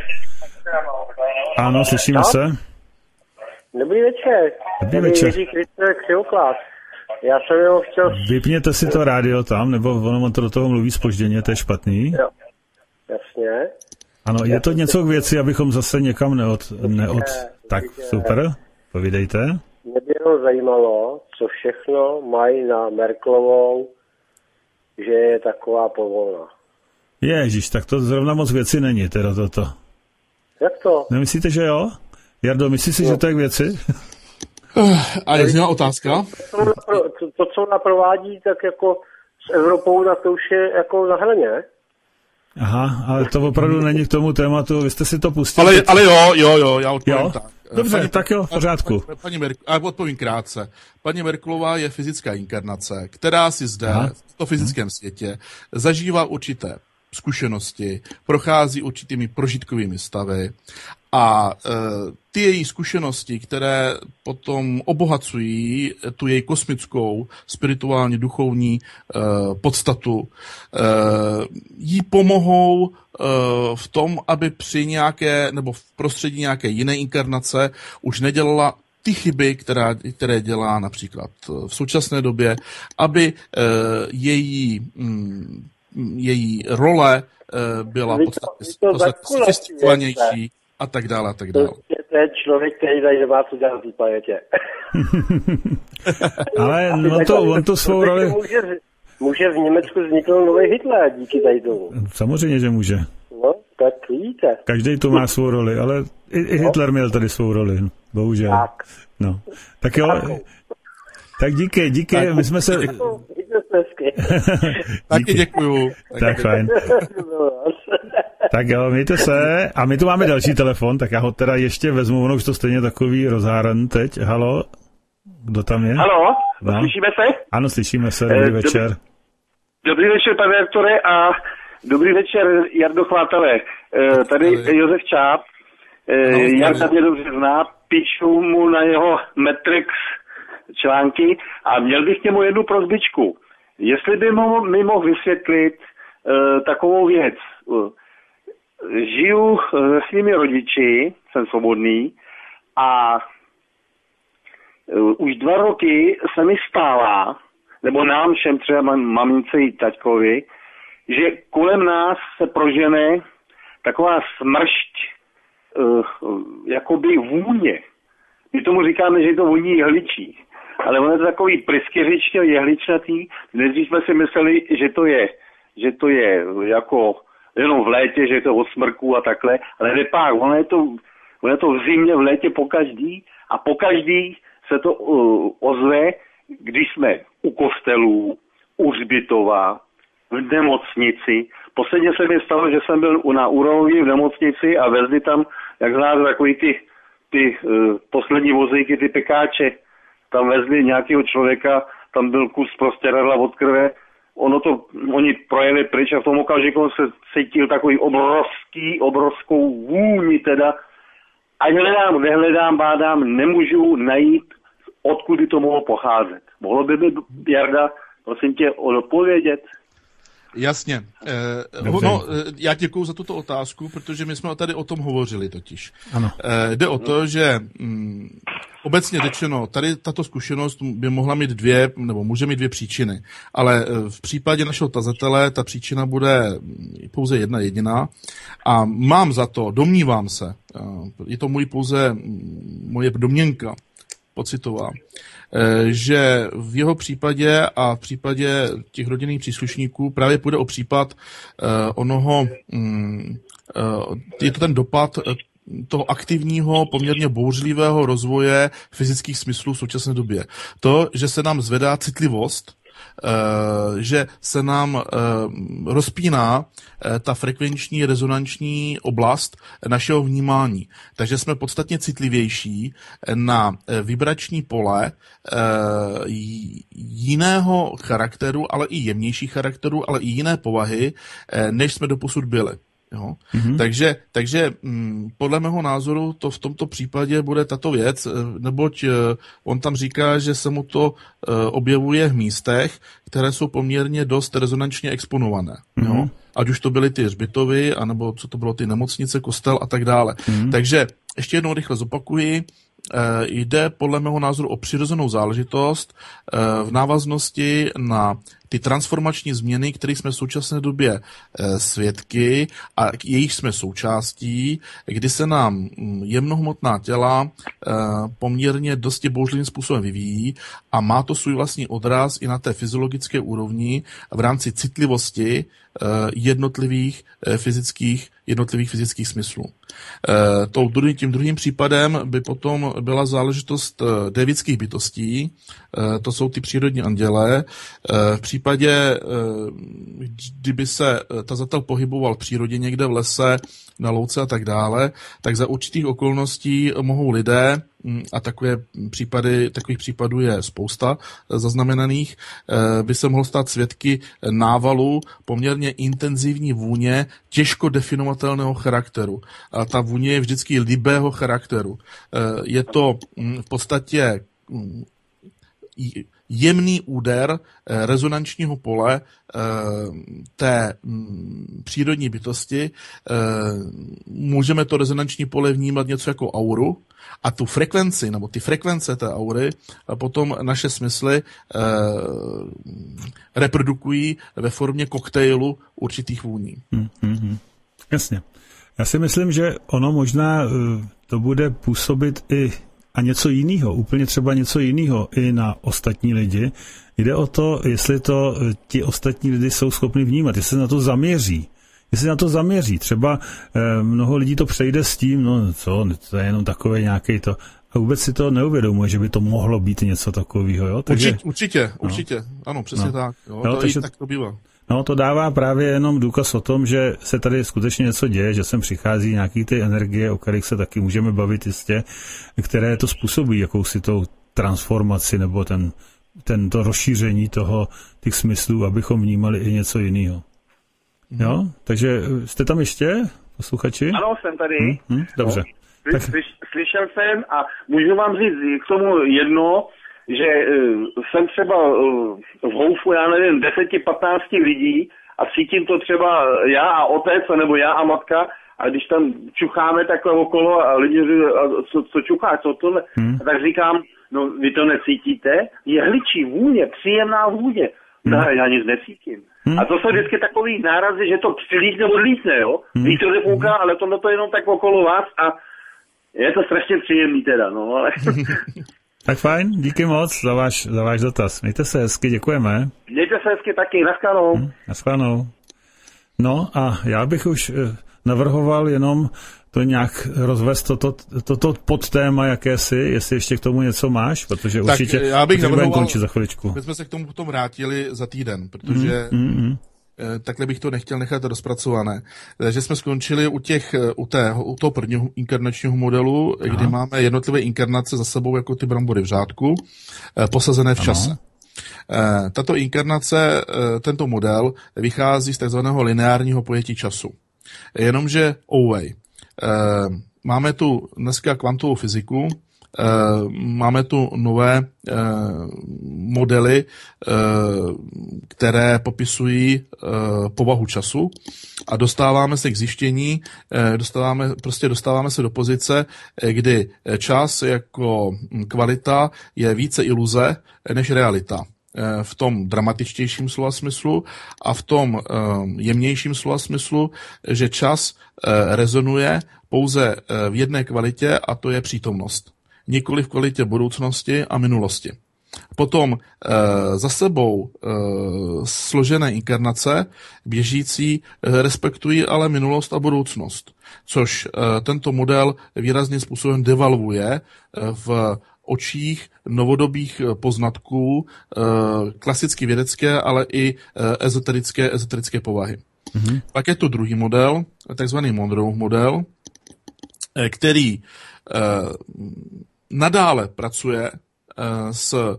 Ano, slyšíme se. Dobrý večer. Dobrý večer. Jiří Kristýnek Křivoklát. Já jsem jenom chtěl... Vypněte si to rádio tam, nebo ono to do toho mluví zpožděně, to je špatný. Jo, jasně. Ano, je to něco k věci, abychom zase někam Tak, super, povídejte. Mě by jenom zajímalo, co všechno mají na Merkelovou, že je taková povolná. Ježíš, tak to zrovna moc věci není, teda toto. Jak to? Nemyslíte, že jo? Jardo, myslíš si, že to je k věci? A jak zněla otázka? To, co ona provádí, tak jako s Evropou, tak to už je jako za hraně. Aha, ale to opravdu není k tomu tématu, vy jste si to pustili. Ale jo, já odpovím tak. Dobře, tak jo, v pořádku. Odpovím krátce. Paní Merkelová je fyzická inkarnace, která si zde, v tom fyzickém světě, zažívá určité zkušenosti, prochází určitými prožitkovými stavy a ty její zkušenosti, které potom obohacují tu její kosmickou, spirituální, duchovní podstatu, jí pomohou v tom, aby při nějaké, nebo v prostředí nějaké jiné inkarnace už nedělala ty chyby, které dělá například v současné době, aby její role byla podstatně sofistikovanější a tak dále, a tak dále. To je člověk, který tady nemá co dělat v té planetě. Ale on to svou roli... Může v Německu vzniknout nový Hitler díky tady tomu. Samozřejmě, že může. No, tak vidíte. Každý tu má svou roli, ale i Hitler měl tady svou roli, bohužel. Tak. No. Tak jo, tak díky, my jsme se... Taky děkuju. Tak fajn. Tak jo, mějte se. A my tu máme další telefon, tak já ho teda ještě vezmu, ono už to stejně takový rozháran teď. Halo? Kdo tam je? Halo? No. Slyšíme se? Ano, slyšíme se, dobrý večer. Dobrý večer, pane rektore, a dobrý večer, Jardo Chvátale. Tady Josef Čáp. Jarda mě dobře zná, píšu mu na jeho Matrix články a měl bych k němu jednu prosbičku. Jestli by mi mohl vysvětlit takovou věc. Žiju se svými rodiči, jsem svobodný a už 2 roky se mi stává, nebo nám všem, třeba mamince i taťkovi, že kolem nás se prožene taková smršť jakoby vůně. My tomu říkáme, že to voní jehličí. Ale ono je to takový pryskyřičný, jehličnatý. Nejdřív jsme si mysleli, že to je jako jenom v létě, že je to od smrku a takhle. Ale nepák, ono je to v zimě, v létě pokaždý a pokaždý se to ozve, když jsme u kostelů, u hřbitova, v nemocnici. Posledně se mi stalo, že jsem byl na urologii v nemocnici a vezli tam, jak znáte, takový ty poslední vozíky, ty pekáče. Tam vezli nějakého člověka, tam byl kus prostěradla od krve. Oni projeli pryč a v tom okamžiku se cítil takový obrovskou vůni teda. Ať nehledám, bádám, nemůžu najít, odkud by to mohlo pocházet. Mohlo by mi, Jarda, prosím tě, odpovědět? Jasně. Já děkuju za tuto otázku, protože my jsme tady o tom hovořili totiž. Ano. Jde o to, že obecně řečeno, tady tato zkušenost by mohla mít může mít 2 příčiny, ale v případě našeho tazatele ta příčina bude pouze jedna jediná a mám za to, domnívám se, je to moje domněnka pocitová, že v jeho případě a v případě těch rodinných příslušníků právě půjde o případ je to ten dopad toho aktivního, poměrně bouřlivého rozvoje fyzických smyslů v současné době. To, že se nám zvedá citlivost, že se nám rozpíná ta frekvenční rezonanční oblast našeho vnímání. Takže jsme podstatně citlivější na vibrační pole jiného charakteru, ale i jemnější charakteru, ale i jiné povahy, než jsme doposud byli. Jo? Mm-hmm. Takže podle mého názoru to v tomto případě bude tato věc, neboť on tam říká, že se mu to objevuje v místech, které jsou poměrně dost rezonančně exponované. Mm-hmm. Jo? Ať už to byly ty hřbitovy, anebo co to bylo, ty nemocnice, kostel a tak dále. Mm-hmm. Takže ještě jednou rychle zopakuji, jde podle mého názoru o přirozenou záležitost v návaznosti na ty transformační změny, které jsme v současné době svědky a jejich jsme součástí, kdy se nám jemnohmotná těla poměrně dosti bouřlivým způsobem vyvíjí a má to svůj vlastní odraz i na té fyziologické úrovni v rámci citlivosti jednotlivých fyzických smyslů. Tím druhým případem by potom byla záležitost dévických bytostí, to jsou ty přírodní andělé. V případě, kdyby se tazatel pohyboval v přírodě někde v lese, na louce a tak dále, tak za určitých okolností mohou lidé, a takových případů je spousta zaznamenaných, by se mohl stát svědky návalu poměrně intenzivní vůně těžko definovatelného charakteru. A ta vůně je vždycky libého charakteru. Je to v podstatě jemný úder rezonančního pole té přírodní bytosti. Můžeme to rezonanční pole vnímat něco jako auru a tu frekvenci, nebo ty frekvence té aury potom naše smysly reprodukují ve formě koktejlu určitých vůní. Jasně. Já si myslím, že ono možná to bude působit i a něco jiného, úplně třeba něco jiného i na ostatní lidi. Jde o to, jestli to ti ostatní lidi jsou schopni vnímat, jestli na to zaměří. Třeba mnoho lidí to přejde s tím, to je jenom takové nějaké to, a vůbec si to neuvědomuje, že by to mohlo být něco takového. Jo? Takže, určitě, ano, přesně tak. Jo, takže, tak to bývá. No, to dává právě jenom důkaz o tom, že se tady skutečně něco děje, že sem přichází nějaký ty energie, o kterých se taky můžeme bavit jistě, které to způsobí, jakousi tou transformaci nebo to rozšíření těch smyslů, abychom vnímali i něco jiného. Jo? Takže jste tam ještě, posluchači? Ano, jsem tady. Dobře. No. Slyšel jsem a můžu vám říct k tomu jedno, že jsem třeba v houfu, já nevím, 10-15 lidí a cítím to třeba já a otec, nebo já a matka, a když tam čucháme takhle okolo a lidi říkají, co čuchá, co tohle, tak říkám, no vy to necítíte? Jehličí vůně, příjemná vůně. No, já nic necítím. A to jsou vždycky takový nárazy, že to přilítne, odlítne, jo? Vítr nefouká, ale tohle to jenom tak okolo vás a je to strašně příjemný teda, no, ale... Tak fajn, díky moc za váš dotaz. Mějte se hezky, děkujeme. Mějte se hezky taky, naschledanou. Naschledanou. No a já bych už navrhoval jenom to nějak rozvést toto podtéma jakési, jestli ještě k tomu něco máš, protože tak určitě já bych navrhoval, končit za chviličku. My jsme se k tomu potom vrátili za týden, protože takhle bych to nechtěl nechat rozpracované. Takže jsme skončili u toho prvního inkarnačního modelu, kdy máme jednotlivé inkarnace za sebou jako ty brambory v řádku, posazené v čase. Tato inkarnace, tento model vychází z takzvaného lineárního pojetí času. Jenomže máme tu dneska kvantovou fyziku, máme tu nové modely, které popisují povahu času a dostáváme se k zjištění, dostáváme se do pozice, kdy čas jako kvalita je více iluze než realita. V tom dramatičtějším slova smyslu a v tom jemnějším slova smyslu, že čas rezonuje pouze v jedné kvalitě a to je přítomnost. Nikoli v kvalitě budoucnosti a minulosti. Potom za sebou složené inkarnace běžící respektují ale minulost a budoucnost, což tento model výrazným způsobem devalvuje v očích novodobých poznatků klasicky vědecké, ale i ezoterické povahy. Mm-hmm. Pak je tu druhý model, takzvaný Monroeův model, který nadále pracuje s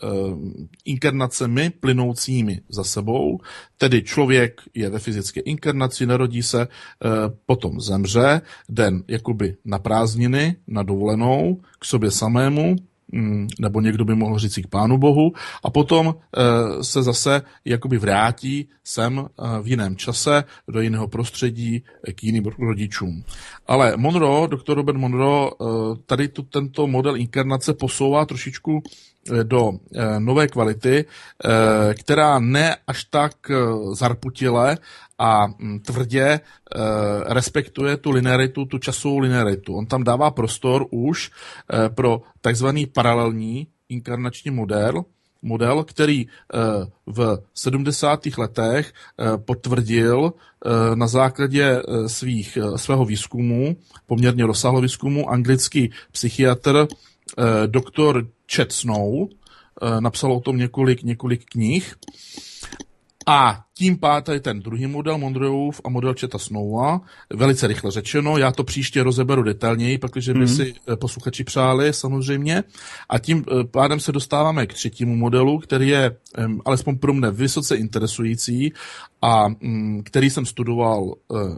inkarnacemi plynoucími za sebou, tedy člověk je ve fyzické inkarnaci, narodí se, potom zemře, den jakoby na prázdniny, na dovolenou, k sobě samému, nebo někdo by mohl říct k Pánu Bohu, a potom se zase jakoby vrátí sem v jiném čase, do jiného prostředí, k jiným rodičům. Ale Monroe, doktor Robert Monroe, tady tento model inkarnace posouvá trošičku do nové kvality, která ne až tak zarputile a tvrdě respektuje tu linearitu, tu časovou linearitu. On tam dává prostor už pro takzvaný paralelní inkarnační model, který v 70. letech potvrdil na základě svého výzkumu, poměrně rozsáhlého výzkumu, anglický psychiatr doktor Chet Snow, napsal o tom několik knih. A tím pádem je ten druhý model Monroeův a model Cheta Snowa, velice rychle řečeno, já to příště rozeberu detailněji, protože by si posluchači přáli samozřejmě. A tím pádem se dostáváme k třetímu modelu, který je alespoň pro mne vysoce interesující a který jsem studoval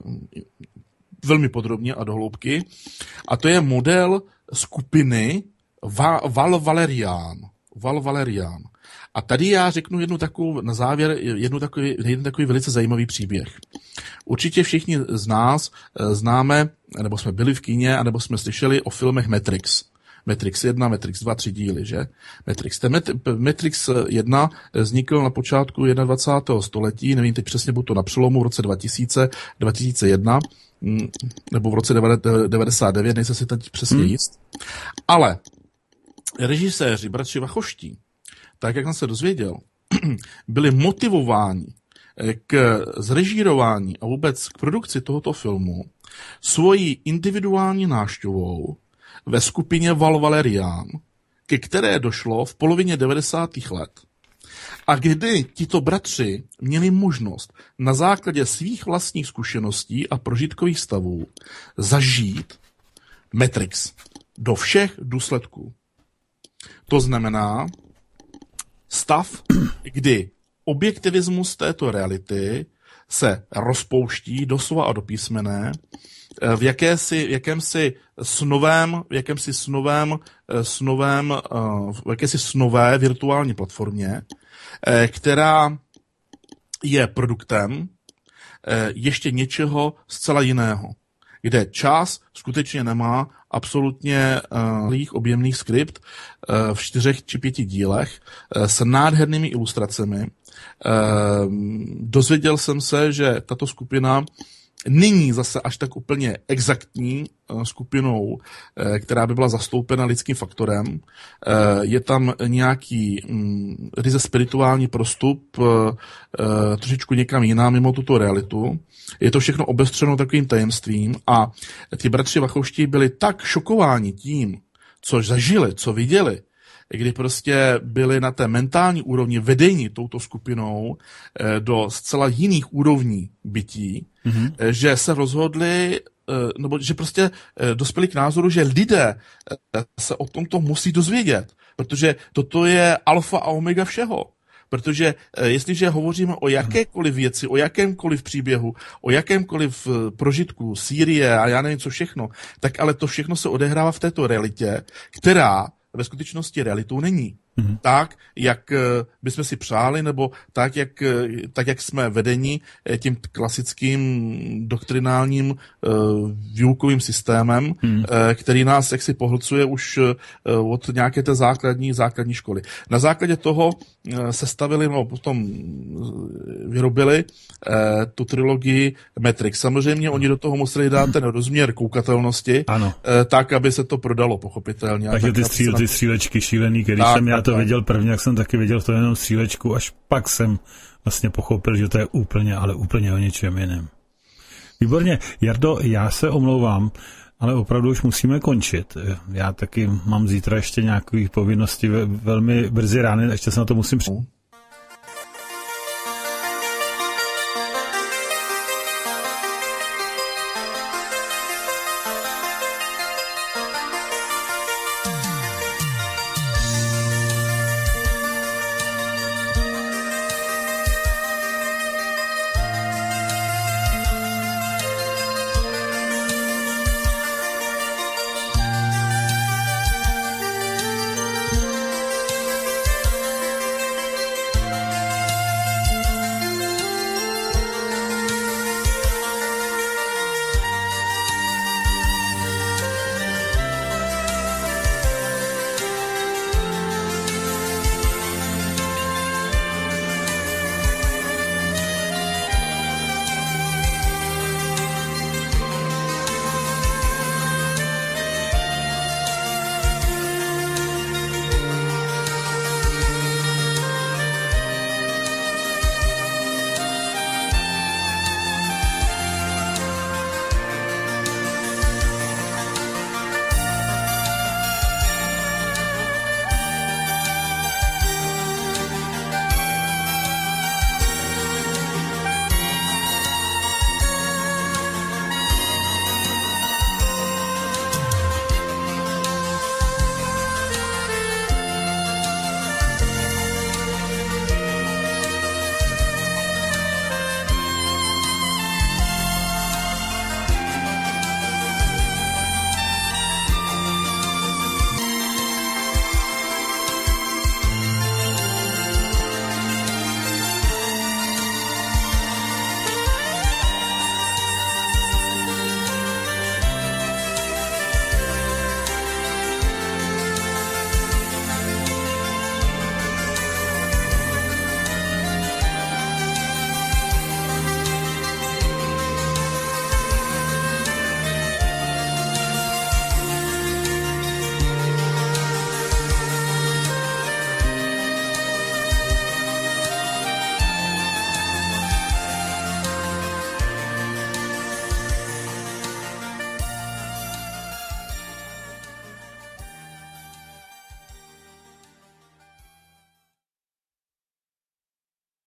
velmi podrobně a do hloubky. A to je model skupiny Val Valerian. A tady já řeknu na závěr jeden takový velice zajímavý příběh. Určitě všichni z nás známe, nebo jsme byli v kině, anebo jsme slyšeli o filmech Matrix. Matrix 1, Matrix 2, 3 díly, že? Matrix 1 vznikl na počátku 21. století, nevím teď přesně, bylo to na přelomu v roce 2001, nebo v roce 99, nejsem si teď přesně jist. Ale režiséři, bratři Wachowští, tak jak jsem se dozvěděl, byli motivováni k zrežírování a vůbec k produkci tohoto filmu svojí individuální návštěvou ve skupině Val Valerian, ke které došlo v polovině 90. let. A kdy tito bratři měli možnost na základě svých vlastních zkušeností a prožitkových stavů zažít Matrix do všech důsledků. To znamená stav, kdy objektivismus této reality se rozpouští doslova a do písmene v jakési snové virtuální platformě, která je produktem ještě něčeho zcela jiného, kde čas skutečně nemá absolutně objemných skript v 4 či 5 dílech s nádhernými ilustracemi. Dozvěděl jsem se, že tato skupina není zase až tak úplně exaktní skupinou, která by byla zastoupena lidským faktorem. Je tam nějaký ryze spirituální prostup trošičku někam jinam mimo tuto realitu. Je to všechno obestřeno takovým tajemstvím a ti bratři Wachowští byli tak šokováni tím, co zažili, co viděli, kdy prostě byli na té mentální úrovni vedení touto skupinou do zcela jiných úrovní bytí, že se rozhodli, nebo že prostě dospěli k názoru, že lidé se o tomto musí dozvědět, protože toto je alfa a omega všeho. Protože jestliže hovoříme o jakékoliv věci, o jakémkoliv příběhu, o jakémkoliv prožitku, Sýrie a já nevím co všechno, tak ale to všechno se odehrává v této realitě, která ve skutečnosti realitou není. Tak, jak bychom si přáli, nebo tak, jak jsme vedeni tím klasickým doktrinálním výukovým systémem, který nás jaksi pohlcuje už od nějaké té základní školy. Na základě toho sestavili, no potom vyrobili tu trilogii Matrix. Samozřejmě oni do toho museli dát ten rozměr koukatelnosti, tak, aby se to prodalo, pochopitelně. Takže ty střílečky šílený, který jsem já to viděl prvně, jak jsem taky viděl to jenom střílečku, až pak jsem vlastně pochopil, že to je úplně, ale úplně o něčem jiném. Výborně. Jardo, já se omlouvám, ale opravdu už musíme končit. Já taky mám zítra ještě nějaké povinnosti velmi brzy ráno, ještě se na to musím